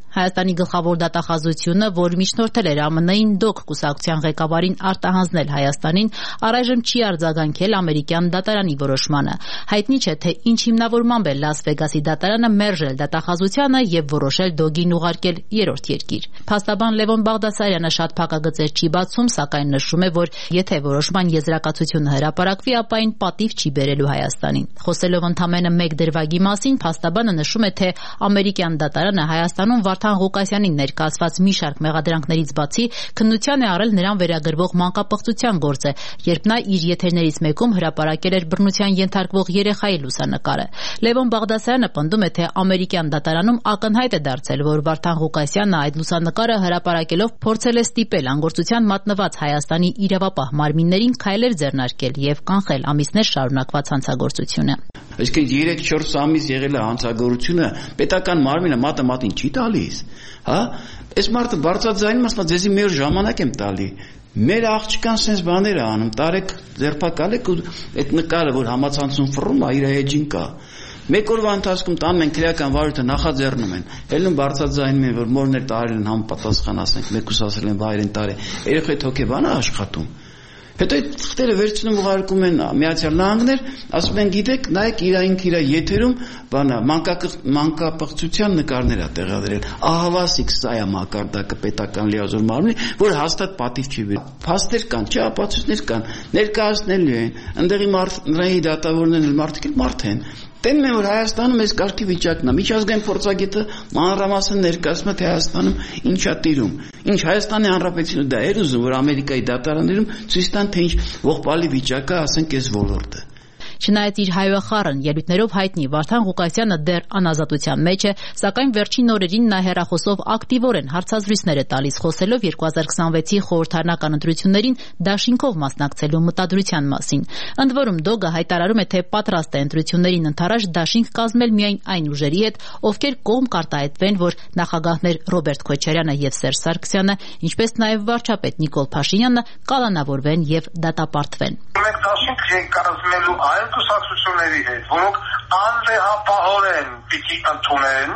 Հայաստանի գլխավոր դատախազությունը, որ միջնորդել էր ԱՄՆ-ին ԴՕԿ կուսակցության ղեկավարին արտահանձնել Հայաստանին, առայժմ չի արձագանքել ամերիկյան դատարանի որոշմանը։ Հայտնի չէ, թե ինչ հիմնավորմամբ է Լաս Վեգասի դատարանը մերժել դատախազությանը եւ որոշել ԴՕԳ-ին ուղարկել երրորդ երկիր։ Փաստաբան Լևոն Բաղդասարյանը շատ փակագծեր չի բացում, սակայն նշում է, որ եթե որոշման եզրակացությունը հրապարակվի, ապա այն պատիվ չի բերելու Հայաստանին։ Խոսելով ընդամենը մեկ դրվագի մասին, փաստաբանը նշում է, թե ամերիկյան դատարանը Հայաստանում Վարդան Ղուկասյանին ներկայացված մի շարք մեղադրանքներից բացի քննության է առել նրան վերագրվող մանկապղծության գործը, երբ նա իր եթերներից մեկում հրապարակել էր բռնության ենթարկվող երեխայի լուսանկարը։ Լևոն Բաղդասարյանը պնդում է, թե ամերիկյան դատարանում ակնհայտ է դարձել, որ Վարդան Ղուկասյանը այդ լուսանկարը հրապարակելով փորձել է ստիպել անգործության մատնված Հայաստանի իրավապահ մարմիններին քայլեր ձեռնարկել եւ կանխել ամիսներ շարունակված հանցագործությունը։ Այսինքն երեք-չորս ամիս եղել է հանցագործությունը, պետական մարմինը մատը մատին չի տալիս, հա? Այս մարդը բարձրաձայնում ասում է, ձեզի մի օր ժամանակ եմ տալի։ Մեր աղջկան sense բաներ է անում, տարեք ձերբակալեք ու այդ նկարը, որ համացանցում ֆռում է, իր էջին կա։ Մեկ օրվա ընթացքում տանում են քրեական վարույթը նախաձեռնում են, ելնում բարձրաձայնում են, որ մորներ տարել են համապատասխան, ասենք, մեկուս ասել են վայր են տարել, երեխայի հոգեբան է աշխատում։ Հետո այդ թղթերը վերցնում ուղարկում են Միացյալ Նահանգներ, ասում են գիտեք, նայեք իրայինք իր եթերում բանա մանկապղծության նկարներ է տեղադրել։ Ահավասիկ սա է մակարդակը պետական լիազոր մարմնի, որ հաստատ պատիվ չի բերում։ Փաստեր կան, չէ, ապացույցներ կան, ներկայացնելու են, ընդդեղի մարդների դատավորներն էլ մարդիկ էլ մարդ են։ Տենում են, որ Հայաստանում այս կարգի վիճակն է, միջազգային փորձագետը մանրամասն ներկայացնում է, թե Հայաստանում ինչա տիրում։ Ինչ Հայաստանի Հանրապետությունը դա էր ուզում, որ Ամերիկայի դատարաններում ցույց տան, թե ինչ ողբալի վիճակ է, ասենք, այս ոլորտը։ Չնայած իր հայոյախառն ելույթներով հայտնի Վարդան Ղուկասյանը դեռ անազատության մեջ է, սակայն վերջին օրերին նա հեռախոսով ակտիվորեն հարցազրույցներ է տալիս, խոսելով երկու հազար քսանվեցի խորհրդարանական ընտրություններին դաշինքով մասնակցելու մտադրության մասին։ Ընդ որում ԴՕԳ-ը հայտարարում է, թե պատրաստ է ընտրություններին ընդառաջ դաշինք կազմել միայն այն ուժերի հետ, ովքեր կողմ կարտահայտվեն, որ նախագահներ Ռոբերտ Քոչարյանը եւ Սերժ Սարգսյանը, ինչպես նաեւ վարչապետ Նիկոլ Փաշինյանը կալանավորվեն եւ դատապարտվեն։ Մենք դաշինք ենք կազմելու այլ կուսակցությունների հետ, որոնք անվեհապահորեն պիտի ընդունեն,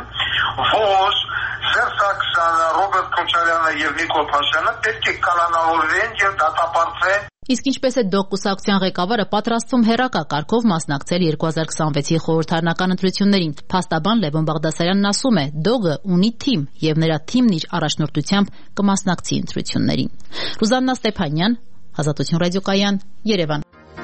որ Սերժ Սարգսյանը, Ռոբերտ Քոչարյանը եւ Նիկոլ Փաշինյանը պետք է կալանավորվեն եւ դատապարտվեն։ Իսկ ինչպես է ԴՕԿ կուսակցության ղեկավարը պատրաստվում հերակա կարգով մասնակցել երկու հազար քսանվեցի խորհրդարանական ընտրություններին։ Փաստաբան Լևոն Բաղդասարյանն ասում է, ԴՕԳ-ը ունի թիմ եւ նրա թիմն իր առաջնորդությամբ կմասնակցի ընտրություններին։ Ռուզաննա Ստեփանյան, Ազատություն ռադիոկայան, Երևան։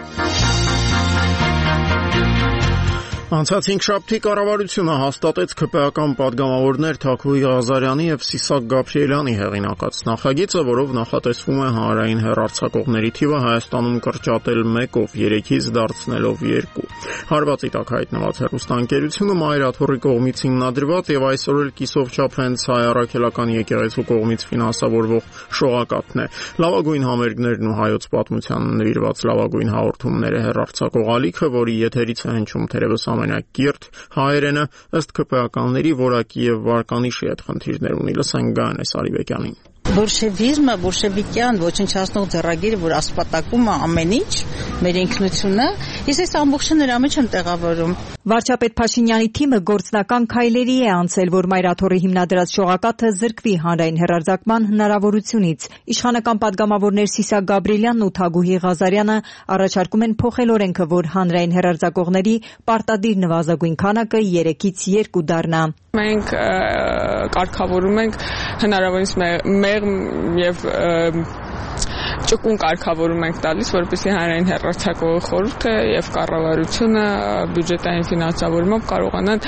Անցած հինգշաբթի կառավարությունը հաստատեց ՔՊԱ-ական պատգամավորներ Թաքուի Ղազարյանի եւ Սիսակ Գաբրիելյանի հեղինակած նախագիծը, որով նախատեսվում է հանրային հեռարձակողների թիվը Հայաստանում կրճատել մեկով, երեքից դարձնելով երկու։ Հարվածի տակ հայտնված հեռուստաընկերությունը Մայրաթոռի կողմից հիմնադրված եւ այսօր էլ կիսով չափ հենց Հայ առաքելական եկեղեցու կողմից ֆինանսավորվող շողակաթն է։ Լավագույն համերգներն ու հայոց պատմության նվիրված լավագույն հաղորդումները հեռարձակող ալիքը, որի եթերից է հնչում թերևս ամենակիրթ հայերենը, ըստ ՔՊԱ-ականների որակի եւ վարկանիշի հետ խնդիրներ ունի։ Լսենք Գայանե Սարիբեկյանին։ Բոլշևիզմը, բոլշևիկյան ոչնչացնող ձեռագիրը, որ ասպատակում է ամեն ինչ, մեր ինքնությունը, ես այս ամբողջը նրա մեջ եմ տեղավորում։ Վարչապետ Փաշինյանի թիմը գործնական քայլերի է անցել, որ Մայրաթոռի հիմնադրած շողակաթը զրկվի հանրային հեռարձակման հնարավորությունից։ Իշխանական պատգամավորներ Սիսակ Գաբրիելյանն ու Թագուհի Ղազարյանը առաջարկում են փոխել օրենքը, որ հանրային հեռարձակողների պարտադիր նվազագույն քանակը երեքից երկու դառնա։ Մենք կարգավորում ենք հնարավորինս մեղմ եւ ճկուն կարգավորում ենք տալիս, որպեսզի հանրային հեռարձակողի խորհուրդը եւ կառավարությունը բյուջետային ֆինանսավորմամբ կարողանան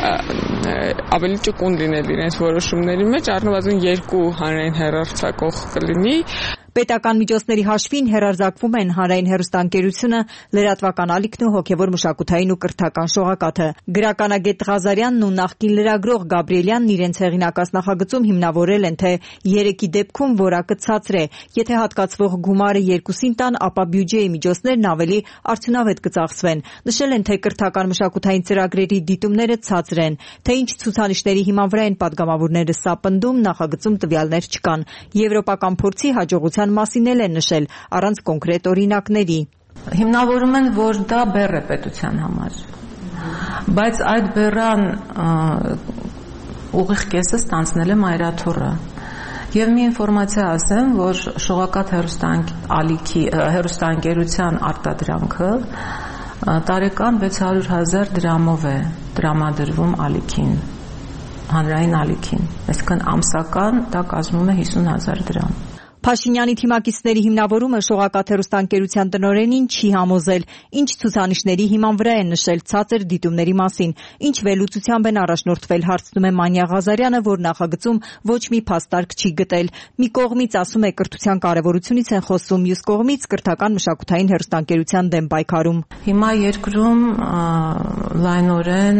ավելի ճկուն լինել իրենց որոշումների մեջ, առնվազն երկու հանրային հեռարձակող կլինի։ Պետական միջոցների հաշվին հեռարձակվում են հանրային հեռուստաընկերությունը, լրատվական ալիքն ու հոգևոր մշակութային ու կրթական շողակաթը։ Գրականագետ Ղազարյանն ու նախկին լրագրող Գաբրիելյանն իրենց հեղինակած նախագծում հիմնավորել են, թե երեքի դեպքում որակը ցածր է։ Եթե հատկացվող գումարը երկուսին տան, ապա բյուջեի միջոցներն ավելի արդյունավետ կծախսվեն։ Նշել են, թե կրթական մշակութային ծրագրերի դիտումները ցածր են, թե ինչ ցուցանիշների հիման վրա են պատգամավորները սա պնդում, նախագծում տվյալներ չկան։ Եվրոպական փորձի հաջողության մասին էլ են նշել, առանց կոնկրետ օրինակների։ Հիմնավորում են, որ դա բեռ է պետության համար, բայց այդ բեռան ուղիղ կեսը ստանձնել է մայրաթոռը։ Եվ մի ինֆորմացիա ասեմ, որ Շողակաթ հեռուստաալիքի հեռուստաընկերության արտադրանքը տարեկան վեց հարյուր հազար դրամով է տրամադրվում ալիքին, հանրային ալիքին, այսինքն ամսական դա կազմում է հիսուն հազար դրամ։ Փաշինյանի թիմակիցների հիմնավորումը Շողակաթ հեռուստաընկերության տնօրենին չի համոզել, ինչ ցուցանիշների հիման վրա են նշել ցածր դիտումների մասին, ինչ վերլուծությամբ են առաջնորդվել, հարցնում է Մանյա Ղազարյանը, որ նախագծում ոչ մի փաստարկ չի գտել։ Մի կողմից ասում է կրթության կարևորությունից են խոսում, մյուս կողմից կրթական մշակութային հեռուստաընկերության դեմ պայքարում։ Հիմա երկրում լայնորեն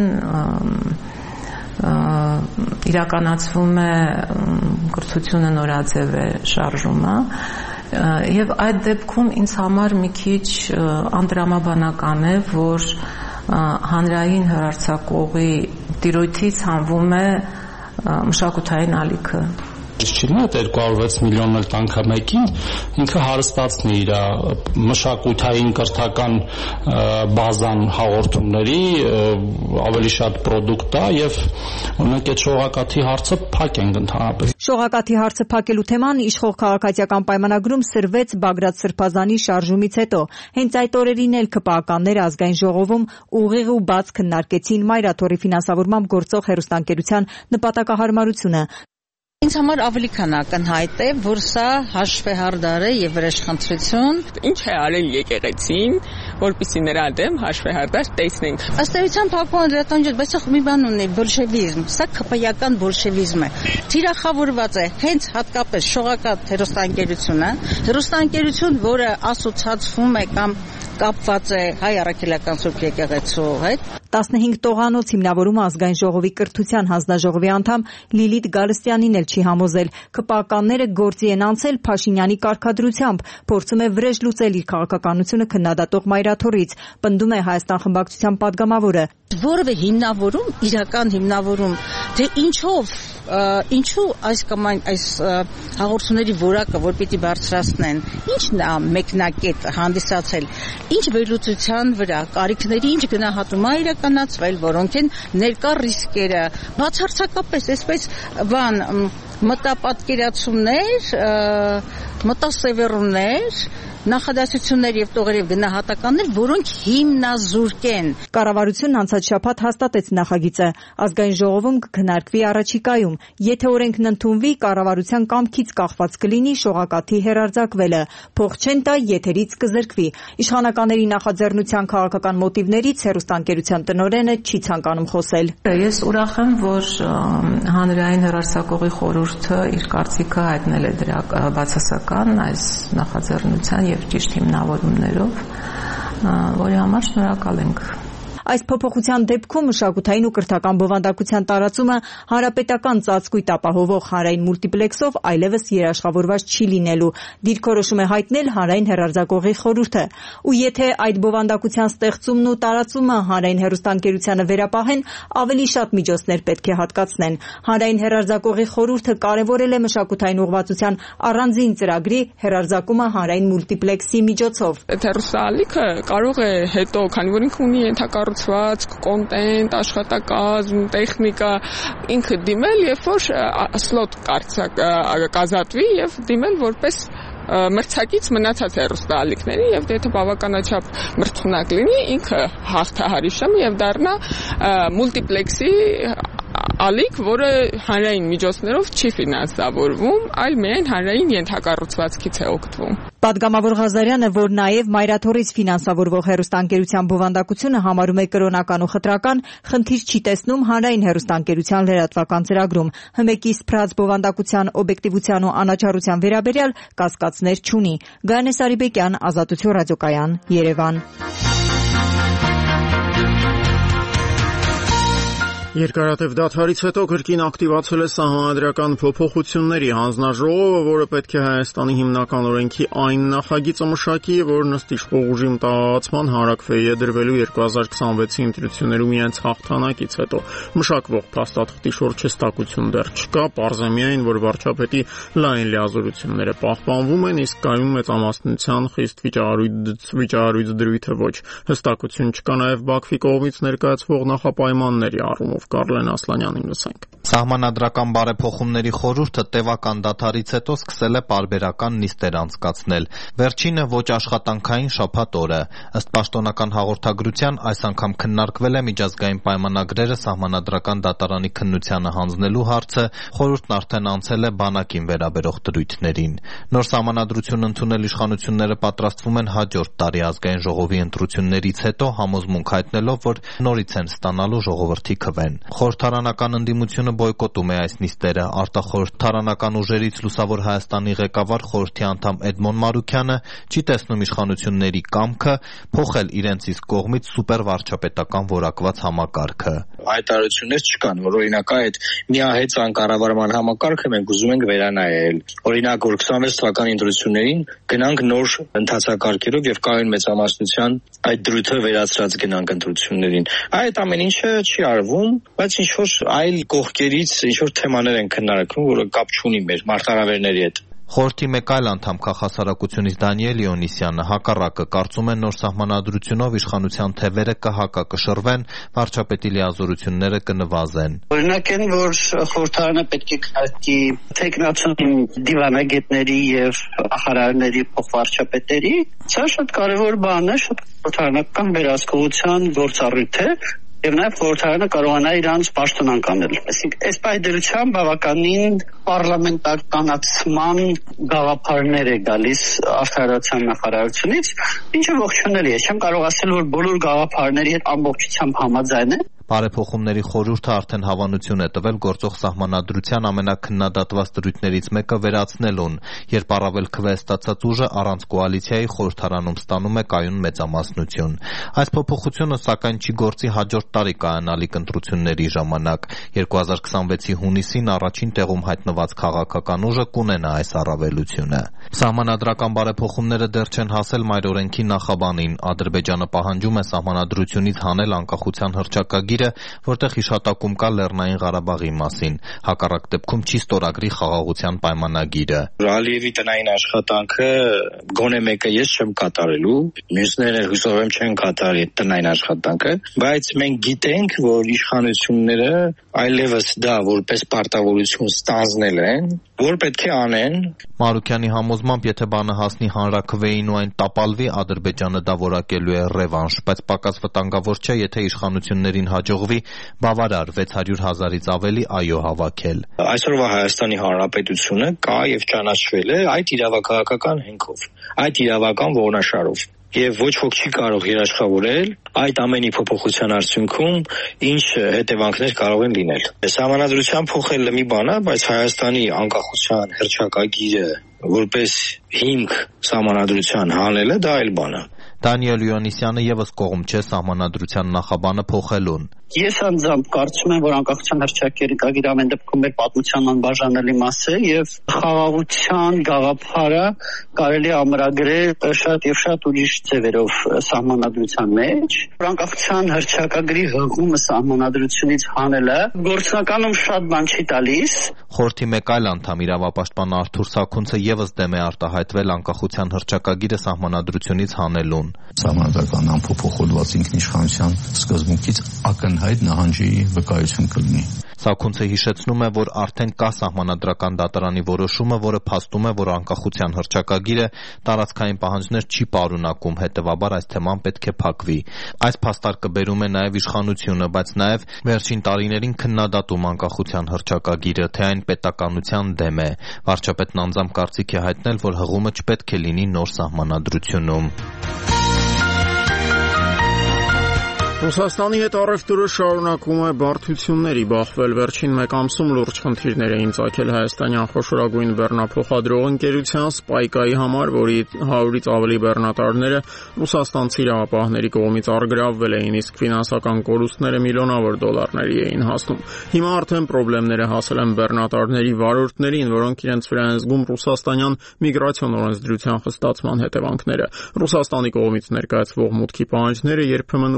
իրականացվում է կրթությունը նորաձև է շարժումը եւ այդ դեպքում ինձ համար մի քիչ անդրամաբանական է, որ հանրային հեռարձակողի տիրույթից հանվում է մշակութային ալիքը։ Չի նա երկու հարյուր վեց միլիոն էլ տանքը մեկին ինքը հարստացնի իր մշակութային կրթական բազան հաղորդումների ավելի շատ պրոդուկտ է եւ օրինակ այդ շողակաթի հարցը փակ ենք ընդհանրապես։ Շողակաթի հարցը փակելու թեման իշխող քաղաքացիական պայմանագրում սրվեց Բագրատ Սրբազանի շարժումից հետո։ Հենց այդ օրերին էլ ԿՊԱ-ականները ազգային ժողովում ուղիղ ու բաց քննարկեցին մայրաթոռի ֆինանսավորմամբ գործող հեռուստաընկերության նպատակահարմարությունը։ Ինձ համար ավելի քան ակնհայտ է, որ սա հաշվեհարդար է եւ վրեժխնդրություն։ Ինչ է արել եկեղեցին, որպեսզի նրա դեմ հաշվեհարդար տեսնենք։ Ըստ էության փակման դրատանջոտ, բայց սա մի բան ունի բոլշևիզմ, սա ԿՊԱ-ական բոլշևիզմ է։ Թիրախավորված է հենց հատկապես Շողակաթ հեռուստաընկերությունը, հեռուստաընկերություն, որը ասոցացվում է կամ կապված է հայ առաքելական Սուրբ եկեղեցու հետ։ տասնհինգ տողանոց հիմնավորումը ազգային ժողովի կրթության հանձնաժողովի անդամ Լիլիթ Գալստյանին էլ չի համոզել։ ԿՊԱ-ականները գործի են անցել Փաշինյանի կարգադրությամբ, փորձում է վրեժ լուծել իր քաղաքականությունը քննադատող մայրաթոռից, պնդում է Հայաստան խմբակցության падգամավորը։ Որևէ հիմնավորում, իրական հիմնավորում, թե ինչով, ինչու այս կամ այս հաղորդումների որակը, որ պիտի բարձրացնեն, ինչն է մեկնակետը հանդիսացել, ինչ վերլուծության վրա, կարիքների ինչ գնահատում է իրականացվել, որոնք են ներկա ռիսկերը, բացարձակապես այսպես բան մտապատկերացումներ, մտասևեռումներ, նախադասություններ եւ տողեր եւ գնահատականներ, որոնք հիմնազուրկ են։ Կառավարությունն անցած շաբաթ հաստատեց նախագիծը։ Ազգային ժողովում կքննարկվի առաջիկայում։ Եթե օրենքն ընդունվի, կառավարության կամքից կախված կլինի Շողակաթի հեռարձակվելը։ Փող չեն տա, եթերից կզրկվի։ Իշխանականների նախաձեռնության քաղաքական մոտիվներից հեռուստաընկերության տնօրենը չի ցանկանում խոսել։ Ես ուրախ եմ, որ հանրային հեռարձակողի խորհուրդը իր կարծիքը հայտնել է դրա բացասական այս նախաձեռնության եւ ճիշտ հիմնավորումներով, որի համար շնորհակալ ենք։ Այս փոփոխության դեպքում մշակութային ու կրթական բովանդակության տարածումը հանրապետական ծածկույթ ապահովող հանրային մուլտիպլեքսով այլևս երաշխավորված չի լինելու, դիրքորոշում է հայտնել հանրային հեռարձակողի խորհուրդը։ Ու եթե այդ բովանդակության ստեղծումն ու տարածումը հանրային հեռուստաընկերությանը վերապահեն, ավելի շատ միջոցներ պետք է հատկացնեն։ Հանրային հեռարձակողի խորհուրդը կարևորել է մշակութային ուղղվածության առանձին ծրագրի հեռարձակումը հանրային մուլտիպլեքսի միջոցով։ Այդ հեռուստաալիքը կարող է հետո, քանի որ ինքը ունի ենթակառուցվածք, կոնտենտ, աշխատակազմ, տեխնիկա, ինքը դիմել, երբ որ սլոտ կազատվի եւ դիմել որպես մրցակից մնացած հեռուստաալիքների եւ եթե բավականաչափ մրցունակ լինի, ինքը հաղթահարի շեմ եւ դառնա մուլտիպլեքսի ալիք, որը հանրային միջոցներով չի ֆինանսավորվում, այլ միայն հանրային ենթակառուցվածքից է օգտվում։ Պատգամավոր Ղազարյանը, որ նաև մայրաթոռից ֆինանսավորվող հեռուստաընկերության բովանդակությունը համարում է կրոնական ու խտրական, խնդիր չի տեսնում հանրային հեռուստաընկերության լրատվական ծրագրում։ Հմեկի սփռած բովանդակության օբյեկտիվության ու անաչառության վերաբերյալ կասկածներ չունի։ Գայանե Սարիբեկյան, Ազատություն ռադիոկայան, Երևան։ Երկարատև դադարից հետո կրկին ակտիվացել է Սահմանադրական փոփոխությունների հանձնաժողովը, որը պետք է Հայաստանի հիմնական օրենքի այն նախագիծը մշակի, որն ըստ իշխող ուժի մտահղացման հարակվեի է դրվելու երկու հազար քսանվեցի ընտրություններում իրենց հաղթանակից հետո։ Մշակվող փաստաթղթի շուրջ հստակություն դեռ չկա, պարզ է միայն, որ վարչապետի լայն լիազորությունները պահպանվում են, իսկ կայուն մեծամասնության խիստ վիճահարույց դրույթը ոչ։ Հստակություն չկա նաև Բաքվի կողմից ներկայացվող նախապայմանների առումով։ Կարլեն Ասլանյանին լսենք։ Սահմանադրական բարեփոխումների խորհուրդը տևական դադարից հետո սկսել է պարբերական նիստեր անցկացնել։ Վերջինը ոչ աշխատանքային շաբաթ օրը։ Ըստ պաշտոնական հաղորդագրության, այս անգամ քննարկվել է միջազգային պայմանագրերը սահմանադրական դատարանի քննությանը հանձնելու հարցը, խորհուրդն արդեն անցել է բանակին վերաբերող դրույթներին։ Նոր սահմանադրություն ընդունել իշխանությունները պատրաստվում են հաջորդ տարի ազգային ժողովի ընտրություններից հետո համոզմունք հայտնելով, որ նորից են ստանալու ժողովրդի քվեն։ Խորհրդարանական ընդդիմությունը բոյկոտում է այս նիստերը։ Արտախորհրդարանական ուժերից Լուսավոր Հայաստանի ղեկավար խորհրդի անդամ Էդմոն Մարուքյանը չի տեսնում իշխանությունների կամքը փոխել իրենց իսկ կողմից սուպերվարչապետական որակված համակարգը։ Հայտարարություններ չկան, որ օրինակ այդ միահեծան կառավարման համակարգը մենք ուզում ենք վերանայել։ Օրինակ, որ քսանվեց թվականի ընտրություններին գնանք նոր ընթացակարգերով եւ կայուն մեծամասնության այդ դրույթը վերացրած գնանք ընտրություններին։ Այդ ամեն ինչը չի արվում, բայց ինչ որ այլ կողքերից ինչ որ թեմաներ են քննարկվում, որը կապ չունի մեր մարտահրավերների հետ։ Խորհրդի մեկ այլ անդամ քաղաքասարակությունից Դանիել Իոնիսյանը հակառակը կարծում է նոր սահմանադրությունով իշխանության թևերը կհակակշռվեն, վարչապետի լիազորությունները կնվազեն։ Օրինակ են, որ խորհրդարանը պետք է քարտի տեխնացիոն դիվանագետների եւ նախարարների փոխվարչապետերի, սա շատ կարեւոր բան է, շատ խորհրդարանական վերահսկողության գործառույթ է։ Եվ նաև խորհրդարանը կարողանա իրանց պաշտոնանկ անել։ Այսինքն, այս պայդրությամբ բավականին պարլամենտարականացման գաղափարներ է գալիս արտադրության նախարարությունից, ինչը ողջունելի է։ Չեմ կարող ասել, որ բոլոր գաղափարների հետ ամբողջությամբ համաձայն է։ Բարեփոխումների խորհուրդը արդեն հավանություն է տվել գործող սահմանադրության ամենաքննադատված դրույթներից մեկը վերացնելուն, երբ առավել քվե ստացած ուժը առանց կոալիցիայի խորհրդարանում ստանում է կայուն մեծամասնություն։ Այս փոփոխությունը սակայն չի գործի հաջորդ տարի կայանալիք ընտրությունների ժամանակ։ երկու հազար քսանվեցի հունիսին առաջին տեղում հայտնված քաղաքական ուժը կունենա այս առավելությունը։ Սահմանադրական բարեփոխումները դեռ չեն հասել մայրօրենքի նախաբանին։ Ադրբեջանը պահանջում է սահմանադրությունից հանել անկախության հռչակագիրը, որտեղ հիշատակում կա Լեռնային Ղարաբաղի մասին։ Հակառակ դեպքում չի ստորագրի խաղաղության պայմանագիրը։ Ալիևի տնային աշխատանքը գոնե մեկը ես չեմ կատարելու, մյուսները հուսով եմ չեն կատարի տնային աշխատանքը, բայց մենք գիտենք, որ իշխանությունները այլևս դա որպես պարտավորություն ստանձնել են, որ պետք է անեն։ Մարուքյանի համոզմամբ, եթե բանը հասնի հանրաքվեին ու այն տապալվի, Ադրբեջանը դա որակելու է ռևանշ, բայց պակաս վտանգավոր չէ, եթե իշխանություններին հաջողվի բավարար վեց հարյուր հազարից ավելի այո հավաքել։ Այսօրվա Հայաստանի Հանրապետությունը կա եւ ճանաչվել է այդ իրավաքաղաքական հենքով, այդ իրավական ողնաշարով։ Եվ ոչ ոք չի կարող երաշխավորել այդ ամենի փոփոխության արդյունքում ինչ հետևանքներ կարող են լինել։ Սահմանադրության փոխելը մի բան է, բայց Հայաստանի անկախության հռչակագիրը որպես հիմք սահմանադրության հանելը դա այլ բան է։ Դանիել Իոնիսյանը եւս կողմ չէ սահմանադրության նախաբանը փոխելուն։ Ես անձամբ կարծում եմ, որ անկախության հռչակագիրը ամեն դեպքում մեր պատմության անբաժանելի մաս է եւ խաղաղության գաղափարը կարելի է ամրագրել շատ եւ շատ ուրիշ ձևերով սահմանադրության մեջ։ Անկախության հռչակագրի հղումը սահմանադրությունից հանելը գործնականում շատ բան չի տալիս։ Խորհրդի մեկ այլ անդամ իրավապաշտպան Արթուր Սաքունցը եւս դեմ է արտահայտվել անկախության հռչակագիրը սահմանադրությունից հանելուն։ Սահմանադրական ամփոփողված ինքնիշխանության սկզբունքից ակնհայտ նահանջի վկայություն կլինի։ Սաքունցը հիշեցնում է, որ արդեն կա սահմանադրական դատարանի որոշումը, որը փաստում է, որ անկախության հռչակագիրը տարածքային պահանջներ չի պարունակում, հետևաբար այս թեման պետք է փակվի։ Այս փաստարկը բերում է նաև իշխանությունը, բայց նաև վերջին տարիներին քննադատում անկախության հռչակագիրը, թե այն պետականության դեմ է։ Վարչապետն անձամբ կարծիք է հայտնել, որ հղումը չպետք է լինի նոր սահմանադրությունում։ Ռուսաստանի հետ առևտուրը շարունակում է բարդությունների բախվել։ Վերջին մեկ ամսում լուրջ խնդիրներ էին ծագել հայաստանյան խոշորագույն բեռնափոխադրող ընկերության Սպայկայի համար, որի հարյուրից ավելի բեռնատարները ռուսաստանցի իրավապահների կողմից առգրավվել էին, իսկ ֆինանսական կորուստները միլիոնավոր դոլարների էին հասնում։ Հիմա արդեն խնդիրները հասել են բեռնատարների վարորդներին, որոնք իրենց վրա են զգում ռուսաստանյան միգրացիոն օրենսդրության խստացման հետևանքները։ Ռուսաստանի կողմից ներկայացվող մուտքի պահանջները երբեմն ուղղակի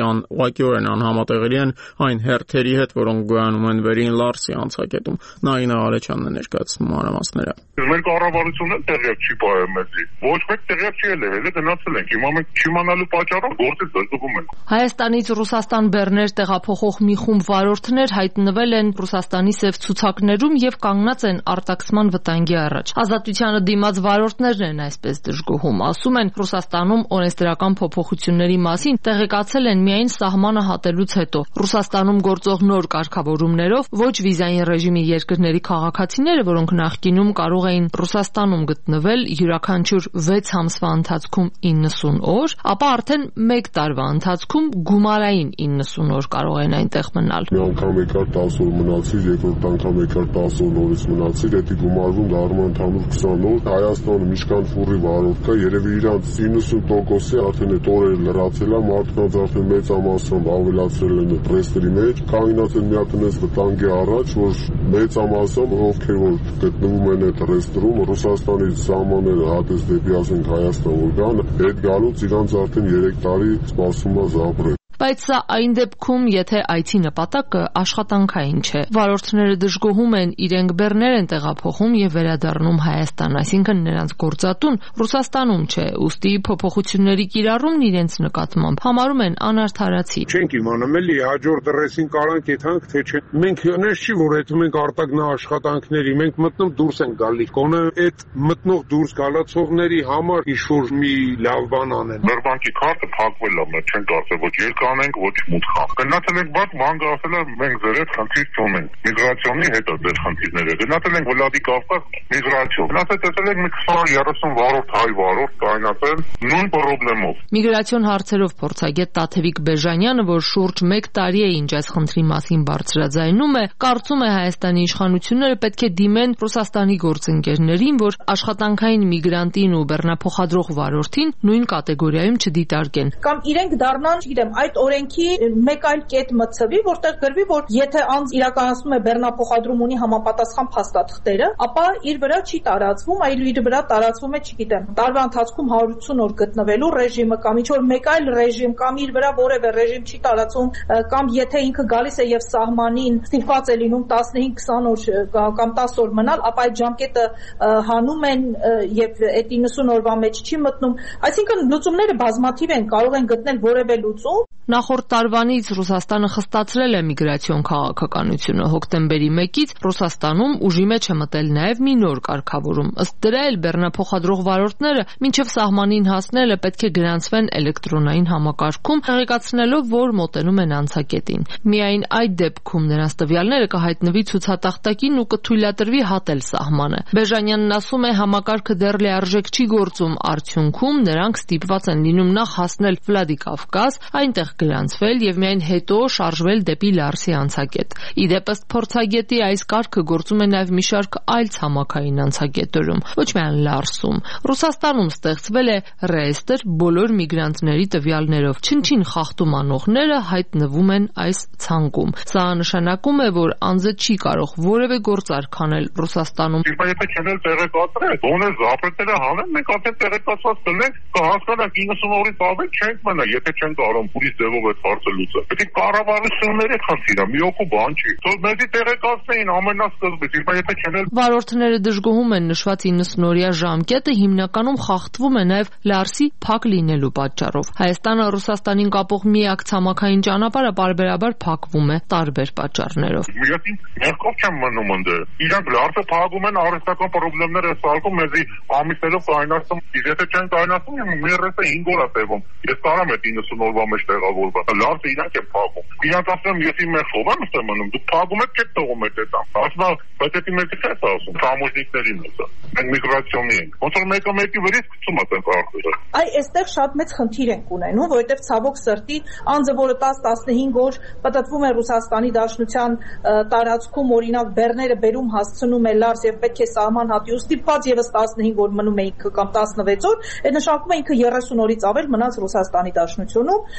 Պողոսյան ուղղակիորեն անհամատեղելի են այն հերթերի հետ, որոնք գոյանում են Վերին Լարսի անցակետում։ Նայինա Ալեչյանն է ներկայացնում մանրամասները։ Մեր կառավարությունը տեղյակ չի պահել մեզի։ Ոչ մեկ տեղյակ չի ելել, հենց գնացել ենք։ Հիմա մենք չիմանալու պատճառով գործից զրկվում ենք։ Հայաստանից Ռուսաստան բեռներ տեղափոխող մի խումբ վարորդներ հայտնվել են Ռուսաստանի սև ցուցակներում եւ կանգնած են արտաքսման վտանգի առաջ։ Ազատությանը դիմաց վարորդներն են այսպես դժգոհում, ասում են Ռուսաստանում օրենսդրական փոփոխությունների մասին տեղեկացել են միայն սահմանը հատելուց հետո։ Ռուսաստանում գործող նոր կարգավորումներով ոչ վիզային ռեժիմի երկրների քաղաքացիները, որոնք նախկինում կարող էին Ռուսաստանում գտնվել յուրաքանչյուր վեց ամսվա ընթացքում իննսուն օր, ապա արդեն մեկ տարվա ընթացքում գումարային իննսուն օր կարող են այնտեղ մնալ։ Մի անգամ եկար տասը օր մնացիր, երկրորդ անգամ եկար տասը օր նորից մնացիր, դա գումարվում դառնում ընդհանուր քսան օր։ Հայաստանում միշկան ֆուրի վարորդ կա, երևի իրանց իննսուն տոկոսի արդեն այդ օրերը լրացել է, մարդկանց արդեն մեծամասամբ ավելացրել են ռեստերի մեջ, կանգնած են մի հատ այնպես վտանգի առաջ, որ մեծամասամբ ովքեր որ գտնվում են այդ ռեստերում, Ռուսաստանից սահմանները հատես դեպի ասենք Հայաստան որ գան, այդ գալուց իրանց արդեն երեք տարի սպասում է ապրել։ Բայց սա այն դեպքում, եթե այցի նպատակը աշխատանքային չէ։ Վարորդները դժգոհում են, իրենք բեռներ են տեղափոխում եւ վերադառնում Հայաստան, այսինքն նրանց գործատուն Ռուսաստանում չէ, ուստի փոփոխությունների կիրառումն իրենց նկատմամբ համարում են անարդարացի։ Չենք իմանում էլի հաջորդ դրեսին կարանք եթանք թե չէ։ Մենք հնես չի որ եթե մենք արտագնա աշխատանքների, մենք մտնում դուրս են գալի։ Կոնը այդ մտնող դուրս գալացողների համար ինչ-որ մի լավ բան անեն։ Մեր բանկի քարտը փակվել է, մենք չենք կարծել ոչ կանենք ոչ մուտք։ Գնացել ենք բաց, բանկը ասել է մենք ձեր հետ խնդիր չունենք։ Միգրացիոնի հետ է ձեր խնդիրները։ Գնացել ենք Վլադիկավկազ միգրացիոն։ Գնացել տեսել ենք մի քսան երեսուն վարորդ հայ վարորդ կայնացել նույն խնդրով։ Միգրացիոն հարցերով փորձագետ Տաթևիկ Բեժանյանը, որ շուրջ մեկ տարի է ինչ այս խնդրի մասին բարձրաձայնում է, կարծում է Հայաստանի իշխանությունները պետք է դիմեն Ռուսաստանի գործընկերներին, որ աշխատանքային միգրանտին ու բեռնափոխադրող վարորդին նույն կատեգորիայում չդիտարկեն։ Կամ իրենք դառնան, չգիտեմ, այդ օրենքի մեկ այլ կետ մտցվի, որտեղ գրվի, որ եթե անձ իրականացնում է բեռնափոխադրում ունի համապատասխան փաստաթղթերը, ապա իր վրա չի տարածվում, այլ իր վրա տարածվում է, չգիտեմ, տարվա ընթացքում հարյուր ութ օր գտնվելու ռեժիմը կամ ինչ-որ մեկ այլ ռեժիմ կամ իր վրա որևէ ռեժիմ չի տարածվում, կամ եթե ինքը գալիս է եւ սահմանին ստիպված է լինում տասնհինգ քսան օր կամ տասը օր մնալ, ապա այդ ժամկետը հանում են եւ այդ իննսուն օրվա մեջ չի մտնում։ Այսինքն լուծումները բազմաթիվ են, կարող են գտնել որևէ լուծում։ Նախորդ տարվանից Ռուսաստանը խստացրել է միգրացիոն քաղաքականությունը։ Հոկտեմբերի մեկից Ռուսաստանում ուժի մեջ է մտել նաև մի նոր կարգավորում։ Ըստ դրա էլ բեռնափոխադրող վարորդները մինչև սահմանին հասնելը պետք է գրանցվեն էլեկտրոնային համակարգում, տեղեկացնելով, որ մոտենում են անցակետին։ Միայն այդ դեպքում նրանց տվյալները կհայտնվի ցուցատախտակին ու կթույլատրվի հատել սահմանը։ Բեժանյանն ասում է, համակարգը դեռ լիարժեք չի գործում, արդյունքում նրանք ստիպված են լինում նախ հասնել Վլադիկավկազ, այնտեղ գրանցվել եւ միայն հետո շարժվել դեպի Լարսի անցակետ։ Ի դեպ ըստ փորձագետի այս կարգը գործում է նաեւ մի շարք այլ ցամաքային անցակետերում, ոչ միայն Լարսում։ Ռուսաստանում ստեղծվել է ռեեստր բոլոր միգրանտների տվյալներով։ Չնչին խախտում անողները հայտնվում են այս ցանկում։ Սա նշանակում է, որ անձը չի կարող որևէ գործարք անել Ռուսաստանում։ Եթե չեն տեղեկացրել, ոնե զապետերը հանեն, մենք արդեն տեղեկացված կլենք, կհասկանանք իննսուն օրից ավել չենք մնա, եթե չեն կարող ուրիշ ձևով այդ հարցը լուծել։ Պետք է կառավարությունների խնդիր է, մի օքու բան չի։ Թող մեզի տեղեկացնեին ամենասկզբից, եթե չեն էլ վարորդները դժգոհում են նշված իննսունօրյա ժամկետը հիմնականում խախտվում է նաև Լարսի փակ լինելու պատճառով։ Հայաստանը Ռուսաստանին կապող միակ ցամաքային ճանապարհը պարբերաբար փակվում է տարբեր պատճառներով։ Միայն ներքով չեմ մնում ընդ։ Իրանք Լարսը փակում են արհեստական խնդիրներ է սարքում, մեզի ամիսներով կայնացում, եթե չեն կայնացում, մերեսը հինգ օր է տևում։ Ես կարամ այդ իննսուն օրվա մեջ տեղավորված։ Լարսը իրանք են փակում։ Իրանք ասում եմ, ես իմ մեր խով եմ ստեմ մնում, դուք փակում եք, չեք թողում այդ դա։ Ասում եմ, բայց դա մեկը չէ ասում, համոզնիկներին է սա։ Մենք միգրացիոնի ենք։ Ոնց որ մեկը մեկի վրից գցում է այդ արխիվը։ Այ այստեղ շատ մեծ խնդիր ենք ունենում, որովհետև ցավոք սրտի անձը, որը տասը տասնհինգ օր պատտվում է Ռուսաստանի Դաշնության տարածքում, օրինակ բեռները բերում հասցնում է Լարս եւ պետք է սահման հատի ու ստիպված եւս տասնհինգ օր մնում է ինքը կամ տասնվեց օր, այդ նշանակում է ինքը երեսուն օրից ավել մնաց Ռուսաստանի Դաշնությունում, բայց ինքը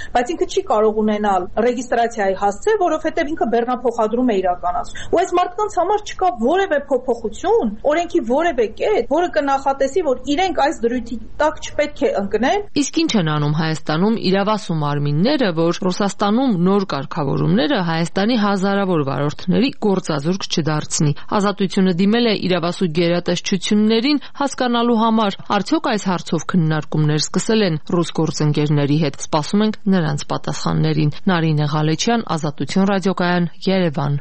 ինքը չի կարող ունենալ ռեգիստրացիայի հասցե, որովհետև ինքը բեռնափոխադրում է իրականացնում։ Ու այս մարդկանց համար չկա որևէ փոփոխություն, օրենքի որևէ կետ, որը կնախատեսի, որ իրենք այս դրույթի տակ չպետք է ընկնեն։ Իսկ ինչ են անում Հայաստանում իրավասու մարմինները, որ Ռուսաստանում նոր կարգավորումները Հայաստանի հազարավոր վարորդների գործազուրկ չդարձնի։ Ազատությունը դիմել է իրավասու գերատեսչություններին հասկանալու համար, արդյոք այս հարցով քննարկումներ սկսել են ռուս գործընկերների հետ։ Սպասում ենք նրանց պատասխաններին։ Նարինե Ղալեչյան, Ազատություն ռադիոկայան, Երևան։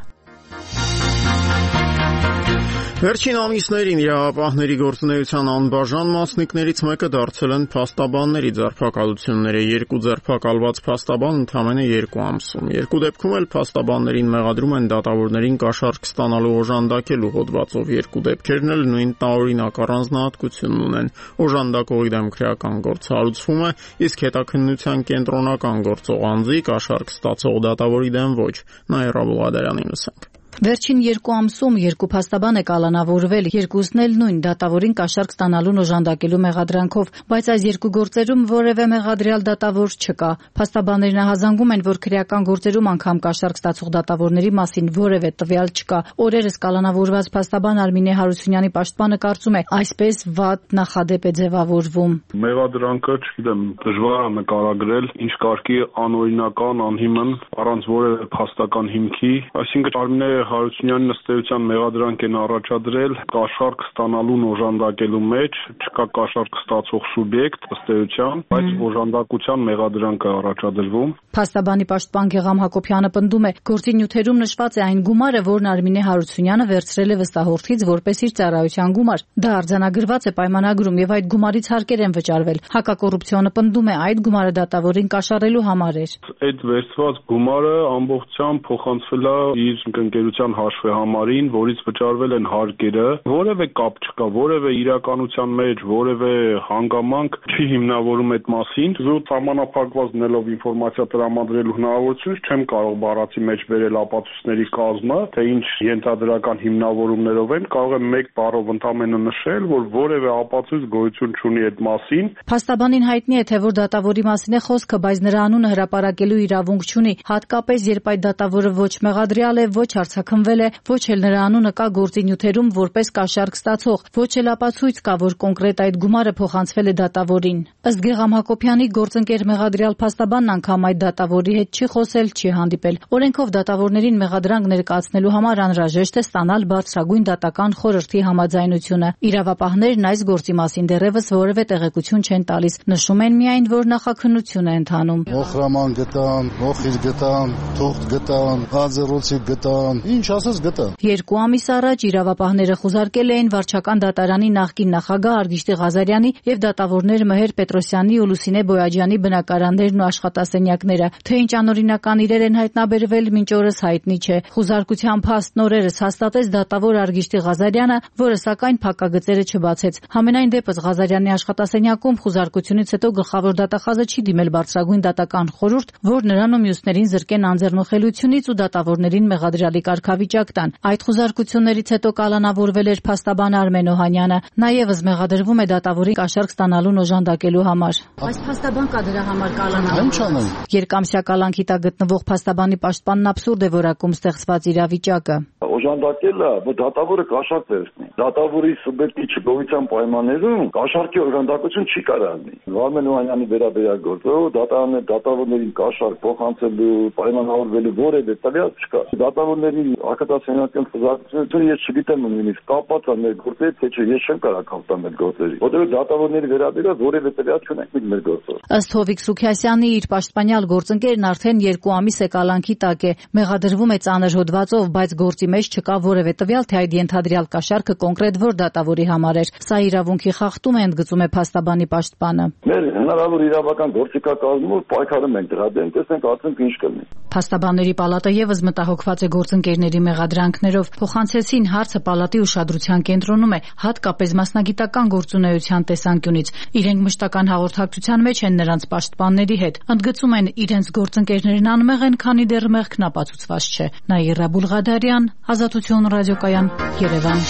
Վերջին ամիսներին իրավապահների գործունեության անբաժան մասնիկներից մեկը դարձել են փաստաբանների ձերբակալությունները։ Երկու ձերբակալված փաստաբան ընդամենը երկու ամսում։ Երկու դեպքում էլ փաստաբաններին մեղադրում են դատավորներին կաշառք ստանալու օժանդակելու հոդվածով։ Երկու դեպքերն էլ նույն տարօրինակ առանձնահատկությունն ունեն։ Օժանդակողի դեմ քրեական գործ հարուցվում է, իսկ հետաքննության կենտրոնական գործող անձի կաշառք ստացող դատավորի դեմ ոչ։ Նաիրա Բուղադարյանին լսենք։ Վերջին երկու ամսում երկու փաստաբան է կալանավորվել, երկուսն էլ նույն դատավորին կաշառք ստանալուն օժանդակելու մեղադրանքով, բայց այս երկու գործերում որևէ մեղադրյալ դատավոր չկա։ Փաստաբաններն ահազանգում են, որ քրեական գործերում անգամ կաշառք ստացող դատավորների մասին որևէ տվյալ չկա։ Օրերս կալանավորված փաստաբան Արմինե Հարությունյանի պաշտպանը կարծում է, այսպես վատ նախադեպ է ձևավորվում։ Մեղադրանքը, չգիտեմ, դժվար է նկարագրել, ինչ կարգի անօրինական, անհիմն, առանց որևէ փաստական հիմքի, այսինքն Արմինե Հարությունյանի ըստ մեղադրանք են առաջադրել կաշառք ստանալուն օժանդակելու մեջ, չկա կաշառք ստացող սուբյեկտ ըստ էության, բայց օժանդակության մեղադրանք է առաջադրվում։ Փաստաբանի պաշտպան Գեգամ Հակոբյանը պնդում է, գործի նյութերում նշված է այն գումարը, որն Արմինե Հարությունյանը վերցրել է վստահորդից որպես իր ծառայության գումար։ Դա արձանագրված է պայմանագրում եւ այդ գումարից հարկեր են վճարվել։ Հակակոռուպցիոնը պնդում է, այդ գումարը դատավորին կաշառելու համար էր։ Այդ վերցված գումարը ամբողջությամբ փոխանցվել է իր ընկերության հաշվեհամարին, որից վճարվել են հարկերը, որևէ կապ չկա, որևէ իրականության մեջ, որևէ հանգամանք չի հիմնավորում այդ մասին։ Զուտ սահմանափակված լինելով ինֆորմացիա տրամադրելու հնարավորություն, չեմ կարող բառացի մեջ բերել ապացույցների կազմը, թե ինչ ենթադրական հիմնավորումներով են, կարող եմ մեկ բառով ընդամենը նշել, որ որևէ ապացույց գոյություն չունի այդ մասին։ Փաստաբանին հայտնի է, թե որ դատավորի մասին է խոսքը, բայց նրա անունը հրապարակելու իրավունք չունի, հատկապես երբ այդ դատավորը ոչ մեղադրյալ է, ոչ արձակնվել է, ոչ էլ նրա անունը կա գործի նյութերում որպես կաշառք ստացող, ոչ էլ ապացույց կա, որ կոնկրետ այդ գումարը փոխանցվել է դատավորին։ Ըստ Գեգամ Հակոբյանի գործընկեր մեղադրյալ փաստաբանն անգամ այդ դատավորի հետ չի խոսել, չի հանդիպել։ Օրենքով դատավորներին մեղադրանք ներկայացնելու համար անհրաժեշտ է ստանալ բարձրագույն դատական խորհրդի համաձայնությունը։ Իրավապահներն այս գործի մասին դեռևս որևէ տեղեկություն չեն տալիս, նշում են միայն, որ նախաքննություն է ընթանում։ Ոխրաման գտան, ոխիր գտան, թուղթ գտան, հազերոցի գտան, ինչ ասես գտան։ Երկու ամիս առաջ իրավապահները խուզարկել էին վարչական դատարանի նախկին նախագահ Արգիշտի Ղազարյանի եւ դատավորներ Մհեր Պետրոսյանի ու Լուսինե Բոյաջյանի բնակարաններն ու աշխատասենյակները։ Թե ինչ անօրինական իրեր են հայտնաբերվել, մինչ օրս հայտնի չէ։ Խուզարկության փաստն օրերս հաստատեց դատավոր Արգիշտի Ղազարյանը, որը սակայն փակագծերը չբացեց։ Համենայն դեպս Ղազարյանի աշխատասենյակում խուզարկությունից հետո գլխավոր դատախազը չի դիմել բարձրագույն դատական խորհուրդ, որ նրան ու մյուսներին զրկեն անձեռնողելությունից ու դատավորներին մեղադրյալի կարգավիճակ տան։ Այդ խուզարկություններից հետո կալանավորվել էր փաստաբան Արմեն Օհանյանը։ Նա եւս մեղադրվում է դատավորին կաշառք ստանալուն օժանդակելու համար։ Այս փաստաբան կա դրա համար կալանավորվել։ Երկամսյա կալանքի տակ գտնվող փաստաբանի պաշտպանն աբսուրդ է որակում ստեղծված իրավիճակը։ Օժանդակելը, որ դատավորը կաշառք վերցնի։ Դատավորի սուբյեկտի չգոյության պայմաններում կաշառքի օժանդակություն չի կարող լինի։ Արմեն Օհանյանի վերաբերյալ գործով դատավորներին կաշառք փոխանցելու, պայմանավորվելու որևէ տվյալ չկա։ Դատավորների ակտասենյակական խզակցությունը ես չգիտեմ նույնիսկ կապված է մեր գործերի, թե չէ ես չեմ կարող կապտալ մեր գործերի։ Որտեղ դատավորների վերաբերյալ որևէ տվյալ չունենք մեր գործով։ Ըստ Հովիկ Սուքիասյանի իր պաշտպանյալ գործընկերն արդեն երկու ամիս է կալանքի տակ է, մեղադրվում է ծանր հոդվածով, բայց գործի մեջ չկա որևէ տվյալ, թե այդ ենթադրյալ կաշառքը կոնկրետ որ դատավորի համար էր։ Սա իրավունքի խախտում է, ընդգծում է փաստաբանի պաշտպանը։ Մեր հնարավոր իրավական գործիքակազմով պայքարում ենք դրա դեմ, տեսնենք արդյոք ինչ կլինի։ Փաստաբանների պալատը եւս մտահոգված է գործընկերների մեղադրանքներով։ Փոխանցեցին հարցը պալատի ուշադրության կենտրոնում է, հատկապես մասնագիտական գործունեության տեսանկյունից։ Իրենք մշտական հաղորդակցության մեջ են նրանց պաշտպանների հետ։ Ընդգծում են, իրենց գործընկերներն անմեղ են, քանի դեռ մեղքն ապացուցված չէ։ Նաիրա Բուլղադարյան, Ազատություն ռադիոկայան, Երևան։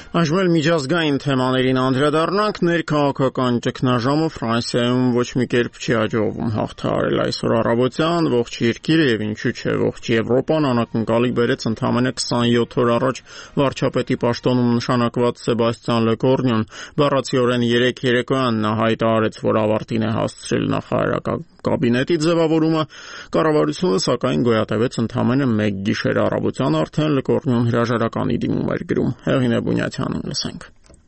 Այժմ էլ միջազգային թեմաներին անդրադառնանք, ներքաղաքական ճգնաժամը Ֆրանսիայում ոչ մի կերպ չի հաջողվում հաղթահարել այսօր առավոտյան, ողջ երկիրը եւ ինչու՞ չէ ողջ Եվրոպան անակնկալի բերեց ընդամենը քսանյոթ օր առաջ վարչապետի պաշտոնում նշանակված Սեբաստիան Լեկորնյուն, բառացիորեն երեք երեկոյան նա հայտարարեց, որ ավարտին է հասցրել նախարարական կաբինետի ձևավորումը, կառավարությունը սակայն գոյատևեց ընդամենը մեկ գիշեր առավոտյան արդեն Լեկորնյուն հրաժարականի դիմում էր գրում։ Հեղինե Բունյաթյանին լսենք։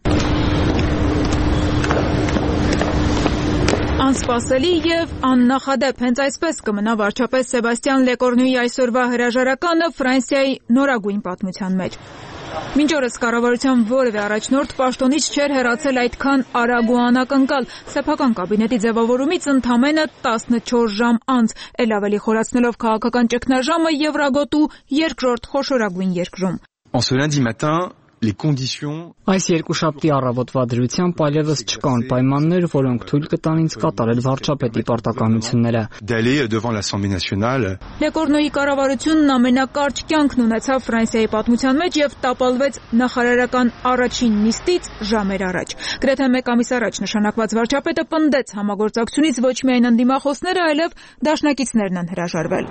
Անսպասելի եւ աննախադեպ հենց այսպես կմնա վարչապետ Սեբաստիան Լեկորնյուի այսօրվա հրաժարականը Ֆրանսիայի նորագույն պատմության մեջ։ Մինչ օրս կառավարության որևէ առաջնորդ պաշտոնից չէր հեռացել այդքան արագ ու անակնկալ, սեփական կաբինետի ձևավորումից ընդամենը տասնչորս ժամ անց, էլ ավելի խորացնելով քաղաքական ճգնաժամը Եվրագոտու երկրորդ խոշորագույն երկրում։ En ce lundi matin, les conditions Այս երկուշաբթի առավոտվա դրությամբ այլևս չկան պայմաններ, որոնք թույլ կտան ինձ կատարել վարչապետի պարտականությունները։ d'aller devant l'Assemblée nationale. Լեկորնոյի կառավարությունն ամենակարճ կյանքն ունեցավ Ֆրանսիայի պատմության մեջ եւ տապալվեց նախարարական առաջին նիստից ժամեր առաջ։ Գրեթե մեկ ամիս առաջ նշանակված վարչապետը պնդեց համագործակցությունից ոչ միայն ընդդիմախոսները, այլև դաշնակիցներն են հրաժարվել։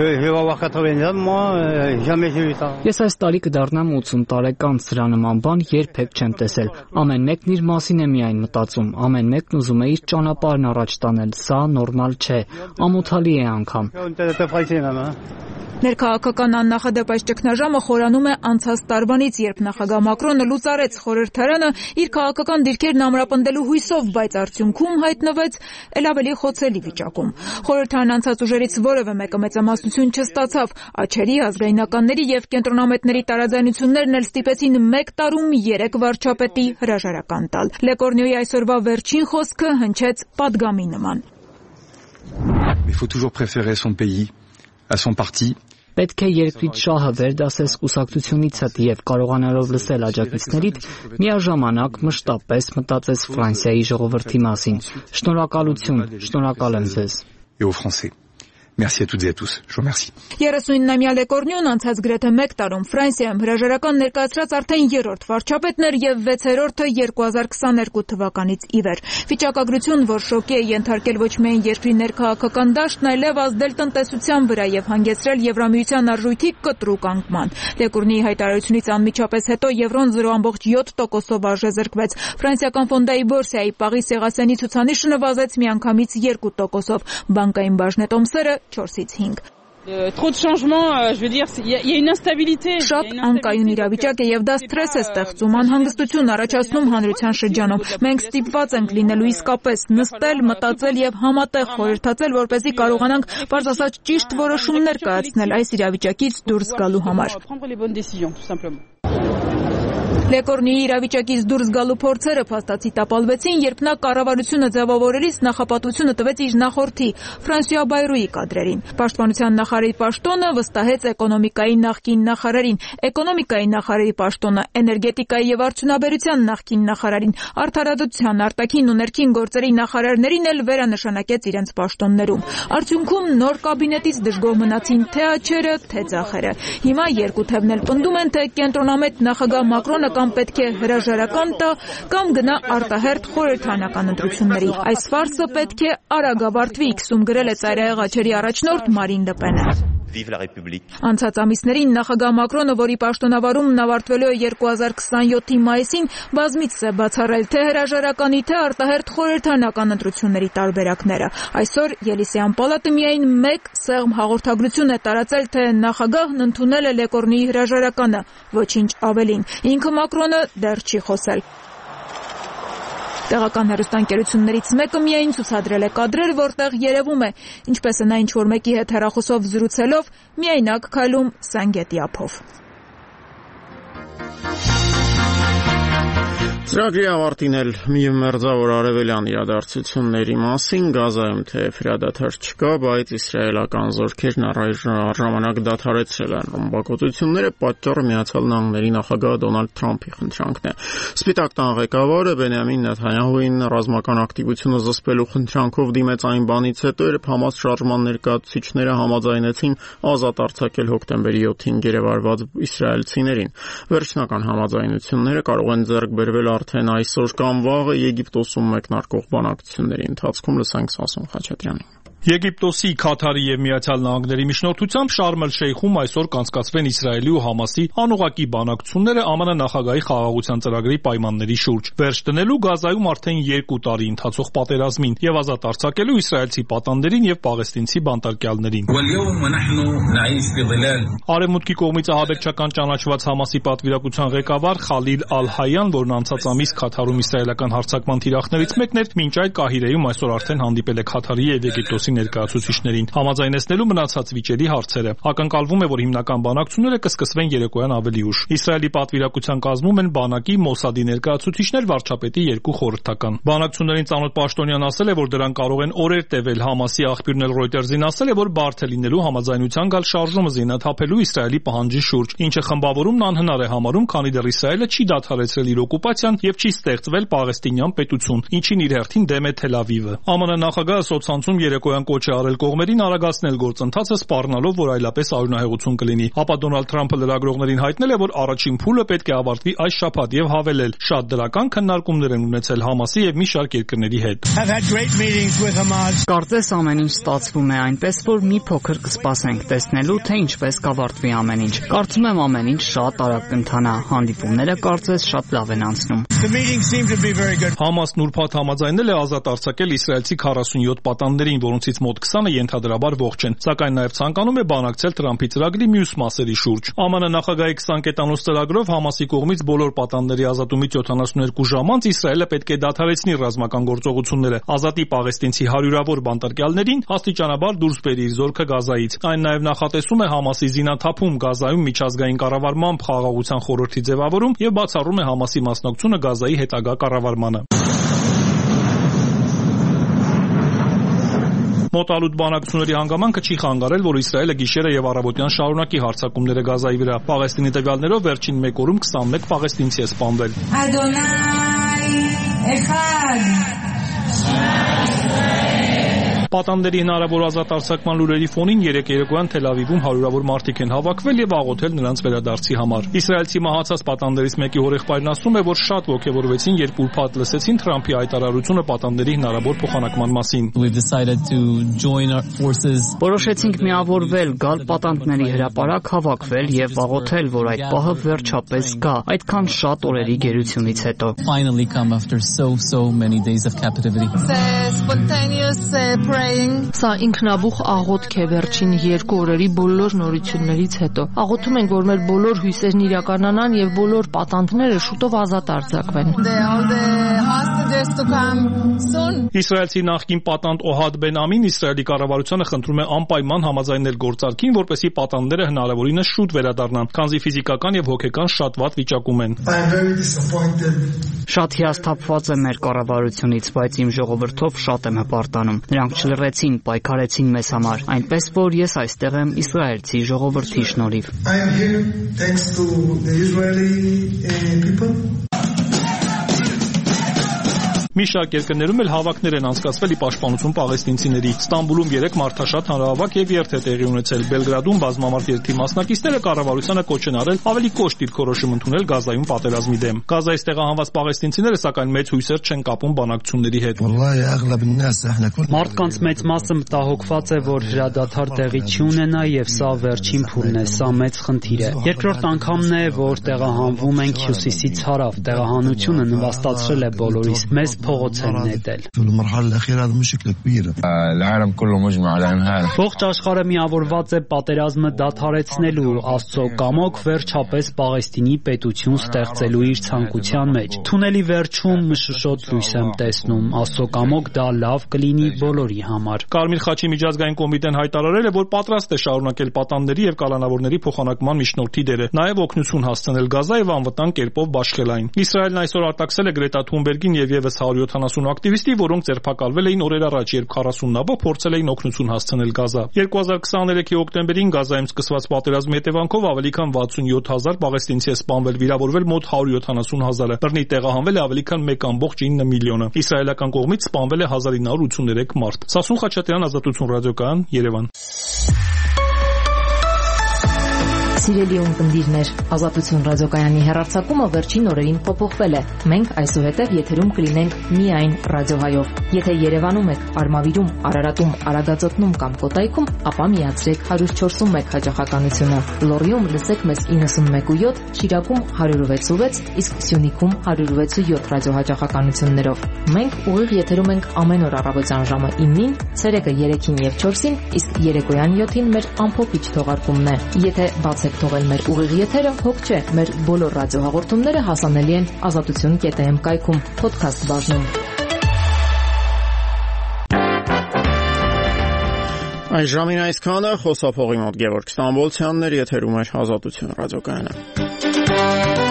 Ես այս տարի կդառնամ ութսուն տարեկան, սրա նման բան երբեք չեմ տեսել։ Ամեն մեկն իր մասին է միայն մտածում, ամեն մեկն ուզում է իր ճանապարհն առաջ տանել, սա նորմալ չէ, ամոթալի է անգամ։ Ներքաղաքական աննախադեպ այս ճգնաժամը խորանում է անցած տարվանից, երբ նախագահ Մակրոնը լուծարեց խորհրդարանը իր քաղաքական դիրքերն ամրապնդելու հույսով, բայց արդյունքում հայտնվեց էլ ավելի խոցելի վիճակում։ Խորհրդարան անցած ուժերից որևէ մեկը մեծամասնություն չստացավ, աչերի, ազգայնականների եւ կենտրոնամետների տարաձայնություններն էլ ստիպեցին մեկ տարում երեք վարչապետի հրաժարական տալ։ Լեկորնյուի այսօրվա վերջին խոսքը հնչեց պատգամի նման։ Il faut toujours préférer son pays à son parti. Պետք է երկրից շահը վերդասես կուսակցությունիցդ եւ կարողանալով լսել աջակիցներիդ, միաժամանակ մշտապես մտածես Ֆրանսիայի ժողովրդի մասին։ Շնորհակալություն, շնորհակալ եմ ձեզ։ Et aux Français. Merci à toutes et à tous. Je vous remercie. երեսունինամյա Լեկորնյուն անցած գրեթե մեկ տարում Ֆրանսիայում հրաժարական ներկայացրած արդեն երրորդ վարչապետն էր եւ վեցերորդը երկու հազար քսաներկու թվականից ի վեր։ Վիճակագրություն, որ շոկի է ենթարկել ոչ միայն երկրի ներքաղաքական դաշտն, այլև ազդել տնտեսության վրա եւ հանգեցրել Եվրամիության արժույթի կտրուկ անկման։ Լեկորնյուի հայտարարությունից անմիջապես հետո եվրոն զրո կόμμα յոթ տոկոսով արժեզրկվեց։ Ֆրանսիական ֆոնդայի բորսայի Պարի Սեղասենի ցուցանիշը նվազեց միանգամից երկու տոկոսով, բանկային բաժնետոմսերը չորսից հինգ։ Trop de changements, je veux dire, il y a une instabilité. Շատ անկայուն իրավիճակ է եւ դա սթրես է ստեղծում, անհանգստություն առաջացնում հանրության շրջանում։ Մենք ստիպված ենք լինելու իսկապես նստել, մտածել եւ համատեղ խորհրդածել, որպեսզի կարողանանք բարձ ասած ճիշտ որոշումներ կայացնել այս իրավիճակից դուրս գալու համար։ Լեկորնյուի իրավիճակից դուրս գալու փորձերը փաստացի տապալվեցին, երբ նա կառավարությունը ձևավորելիս նախապատվությունը տվեց իր նախորդի Ֆրանսուଆ Բայրուի կադրերին։ Պաշտպանության նախարարի պաշտոնը վստահեց էկոնոմիկայի նախկին նախարարին, էկոնոմիկայի նախարարի պաշտոնը էներգետիկայի եւ արդյունաբերության նախկին նախարարին, արդարադատության, արտաքին ու ներքին գործերի նախարարներին էլ վերանշանակեց իրենց պաշտոններում։ Արդյունքում նոր կաբինետից դժգոհ մնացին թե աչերը, թե ձախերը։ Հիմա երկու թևն էլ պնդում են, թե կենտրոնամետ նախագահ Մակրոնը կամ պետք է հրաժարական տա, կամ գնա արտահերթ խորհրդարանական ընտրությունների։ Այս ֆարսը պետք է արագ ավարտվի, քսում գրել է ծայրահեղ աչերի առաջնորդ Մարին Լը Պենը։ Անցած ամիսներին նախագահ Մակրոնը, որի պաշտոնավարումն ավարտվելու է երկու հազար քսանյոթի մայիսին, բազմիցս է բացառել թե հրաժարականի, թե արտահերթ խորհրդարանական ընտրությունների տարբերակները։ Այսօր Ելիսեյան պալատը միայն մեկ սեղմ հաղորդագրություն է տարածել, թե նախագահն ընդունել է Լեկորնյուի հրաժարականը, ոչինչ ավելին։ Ինքը Մակրոնը դեռ չի խոսել։ Տեղական հեռուստաընկերություններից մեկը միայն ցուցադրել է կադրեր, որտեղ երևում է, ինչպես է նա ինչ-որ մեկի հետ հեռախոսով զրուցելով, միայնակ քայլում Սանգետի ափով։ Ծրագրի ավարտին էլ մի մերձավոր արևելյան իրադարձությունների մասին Գազայում թեև հրադադար չկա, բայց իսրայելական զորքերն առժամանակ դադարեցրել են ռմբակոծությունները, պատճառը Միացյալ Նահանգների նախագահ Դոնալդ Թրամփի խնդրանքն է։ Սպիտակ տան ղեկավարը Բենյամին Նեթանյահուին ռազմական ակտիվությունը զսպելու խնդրանքով դիմեց այն բանից հետո, երբ Համաս շարժման ներկայացուցիչները համաձայնեցին ազատ արձակել հոկտեմբերի յոթին գերեվարված իսրայելցիներին։ Վերջնական համաձայնությունները կարող են ձեռք բերվել արդեն այսօր կամ վաղը Եգիպտոսում մեկնարկող բանակցությունների ընթացքում։ Լսենք Սասուն Խաչատրյանին։ Եգիպտոսի, Քաթարի եւ Միացյալ Նահանգների միջնորդությամբ Շարմ էլ-Շեյխում այսօր կանցկացվեն Իսրայելի ու Համասի անուղղակի բանակցությունները ԱՄՆ նախագահի խաղաղության ծրագրի պայմանների շուրջ, վերջ դնելու Գազայում արդեն երկու տարի ընթացող պատերազմին եւ ազատ արձակելու իսրայելցի պատանդերին եւ պաղեստինցի բանտարկյալներին։ Արևմուտքի կողմից ահաբեկչական ճանաչված Համասի պատվիրակության ղեկավար Խալիլ Ալ-Հայան, որն անցած ամիս Քաթարում իսրայելական հարձակման թիրախներից մեկն էր, մինչ այդ Կահիրեում այսօր արդեն հանդիպել է Քաթարի եւ Եգիպտոսի ներկայացուցիչներին, համաձայնեցնելու մնացած վիճելի հարցերը։ Ակնկալվում է, որ հիմնական բանակցությունները կսկսվեն երեկոյան ավելի ուշ։ Իսրայելի պատվիրակության կազմում են բանակի, Մոսադի ներկայացուցիչներ, վարչապետի երկու խորհրդական։ Բանակցություններին ծանոթ պաշտոնյան ասել է, որ դրանք կարող են օրեր տևել։ Համասի աղբյուրն էլ Reuters-ին ասել է, որ բարդ է լինելու համաձայնության գալ շարժումը զինաթափելու Իսրայելի պահանջի շուրջ, ինչը խմբավորումն անհնար է համարում, քանի դեռ Իսրայելը չի դադարեցրել իր օկուպացիան եւ չի ստեղծվել պաղեստինյան պետություն, ինչին իր հերթին դեմ է Թել Ավիվը։ ԱՄՆ նախագահը սոցցանցում երեկոյան կոչ է արել կողմերին արագացնել գործընթացը, սպառնալով, որ այլապես արյունահեղություն կլինի։ Ապա Դոնալդ Թրամփը լրագրողներին հայտնել է, որ առաջին փուլը պետք է ավարտվի այս շաբաթ եւ հավելել. շատ դրական քննարկումներ են ունեցել Համասի եւ մի շարք երկրների հետ։ Կարծես ամեն ինչ ստացվում է այնպես, որ մի փոքր կսպասենք տեսնելու, թե ինչպես կավարտվի ամեն ինչ։ Կարծում եմ ամեն ինչ շատ արագ կընթանա, հանդիպումները կարծես շատ լավ են անցնում։ Համասն ուրբաթ համաձայնել է ազատ արձակել իսրայելցի քառասունյոթ պատանդերին, որոնցից մոտ քսանը ենթադրաբար ողջ են, սակայն նաև ցանկանում է բանակցել Թրամփի ծրագրի մյուս մասերի շուրջ։ ԱՄՆ նախագահի քսան կետանոց ծրագրով Համասի կողմից բոլոր պատանդների ազատումից յոթանասունյոթ ժամ անց Իսրայելը պետք է դադարեցնի ռազմական գործողությունները, ազատի պաղեստինցի հարյուրավոր բանտարկյալներին, աստիճանաբար դուրս բերի իր զորքը Գազայից։ Այն նաև նախատեսում է Համասի զինաթափում Գազայում միջազգային կառավարմամբ խաղաղության խորհրդի ձևավորում եւ բացառում է Համասի մասնակցությունը Գազայի հետագա կառավարմանը։ Մոտալուտ բանակցությունների հանգամանքը չի խանգարել, որ Իսրայելը գիշերը եւ առավոտյան շարունակի հարձակումները Գազայի վրա։ Պաղեստինի տվյալներով վերջին մեկ օրում քսանմեկ պաղեստինցի է սպանվել։ Պատանդերի հնարավոր ազատ արձակման լուրերի ֆոնին երեկ երեկոյան Թել Ավիվում հարյուրավոր մարդիկ են հավաքվել եւ աղոթել նրանց վերադարձի համար։ Իսրայելցի մահացած պատանդերից մեկի հորեղբայրն ասում է, որ շատ ոգևորվեցին, երբ ուրբաթ լսեցին Թրամփի հայտարարությունը պատանդերի հնարավոր փոխանակման մասին։ Որոշեցինք միավորվել, գալ պատանդների հրապարակ, հավաքվել եւ աղոթել, որ այդ պահը վերջապես գա, այդքան շատ օրերի գերությունից հետո։ Սա ինքնաբուխ աղոթք է վերջին երկու օրերի բոլոր նորություններից հետո։ Աղոթում ենք, որ մեր բոլոր հույսերն իրականանան եւ բոլոր պատանդները շուտով ազատ արձակվեն։ Իսրայելցի նախկին պատանդ Օհադ Բեն Ամին Իսրայելի կառավարությանը խնդրում է անպայման համաձայնել գործարքին, որպեսզի պատանդները հնարավորինս շուտ վերադառնան, քանզի ֆիզիկական եւ հոգեկան շատ վատ վիճակում են։ Շատ հիասթափված եմ մեր կառավարությունից, բայց իմ ժողովրդով շատ եմ հպարտանում։ Նրանք չլռեցին, պայքարեցին մեզ համար, այնպես որ ես այստեղ եմ իսրայելցի ժողովրդի շնորհիվ։ Մի շարք երկրներում էլ հավաքներ են անցկացվել ի պաշտպանություն պաղեստինցիների։ Ստամբուլում երեք մարդաշատ հանրահավաք եւ երթ է տեղի ունեցել։ Բելգրադում բազմամարդ երթի մասնակիցները կառավարությանը կոչ են արել ավելի կոշտ դիրքորոշում ընդունել Գազայում պատերազմի դեմ։ Գազայից տեղահանված պաղեստինցիները սակայն մեծ հույսեր չեն կապում բանակցությունների հետ։ Մարդկանց մեծ մասը մտահոգված է, որ հրադադար տեղի չի ունենա եւ սա վերջին փուլն է, սա մեծ խնդիր է։ Երկրորդ անգամն է, որ տեղահանվում ենք հյուսիսից հարավ։ Տեղահանությունը նվաստացրել է բոլորիս։ Մեզ փողոց են նետել։ Ողջ աշխարհը միավորված է պատերազմը դադարեցնելու, Աստծո կամոք վերջապես Պաղեստինի պետություն ստեղծելու իր ցանկության մեջ։ Թունելի վերջում մշուշոտ լույս եմ տեսնում, Աստծո կամոք դա լավ կլինի բոլորի համար։ Կարմիր խաչի միջազգային կոմիտեն հայտարարել է, որ պատրաստ է շարունակել պատանդների եւ կալանավորների փոխանակման միջնորդի դերը, նաեւ օգնություն հասցնել Գազա եւ անվտանգ կերպով բաշխել այն։ Իսրայելն այսօր արտաքսել է Գրետա Թունբերգին եւ եւս հարյուր յոթանասուն ակտիվիստի, որոնք ձերբակալվել էին օրեր առաջ, երբ քառասուն նավով փորձել էին օգնություն հասցնել Գազա։ երկու հազար քսաներեքի հոկտեմբերին Գազայում սկսված պատերազմի հետևանքով ավելի քան վաթսունյոթ հազար պաղեստինցի է սպանվել, վիրավորվել մոտ հարյուր յոթանասուն հազարը։ Բռնի տեղահանվել է ավելի քան մեկ ամբողջ ինը միլիոնը։ Իսրայելական կողմից սպանվել է հազար ինը հարյուր ութսուներեք մարդ։ Սասուն Խաչատրյան, Ազատություն ռադիոկայան, Երևան։ Սիրելի ունկնդիրներ, Ազատություն ռադիոկայանի հեռարձակումը վերջին օրերին փոփոխվել է։ Մենք այսուհետև եթերում կլինենք միայն ռադիոհայով։ Եթե Երևանում եք, Արմավիրում, Արարատում, Արագածոտնում կամ Կոտայքում, ապա միացրեք հարյուր չորսուն մեկ հաճախականությունը։ Լոռիում լսեք մեզ իննսունմեկ ու յոթ, Շիրակում հարյուր վեց ու վեց, իսկ Սյունիքում հարյուր վեց ու յոթ ռադիոհաճախականություններով։ Մենք ուղիղ եթերում ենք ամեն օր առավոտյան ժամը իննին, ցերեկը երեքին եւ չորսին, իսկ երեկոյան յոթին մեր ամփոփիչ թողարկումն է։ Եթե բաց թողել մեր ուղիղ եթերը, հոգ չէ, մեր բոլոր ռադիոհաղորդումները հասանելի են ազատություն կետ էմ կայքում, podcast բաժնում։ Այս ժամին այսքանը, խոսափողի մոտ Գևորգ Ստամբոլցյանն էր, եթերում էր Ազատություն ռադիոկայանը։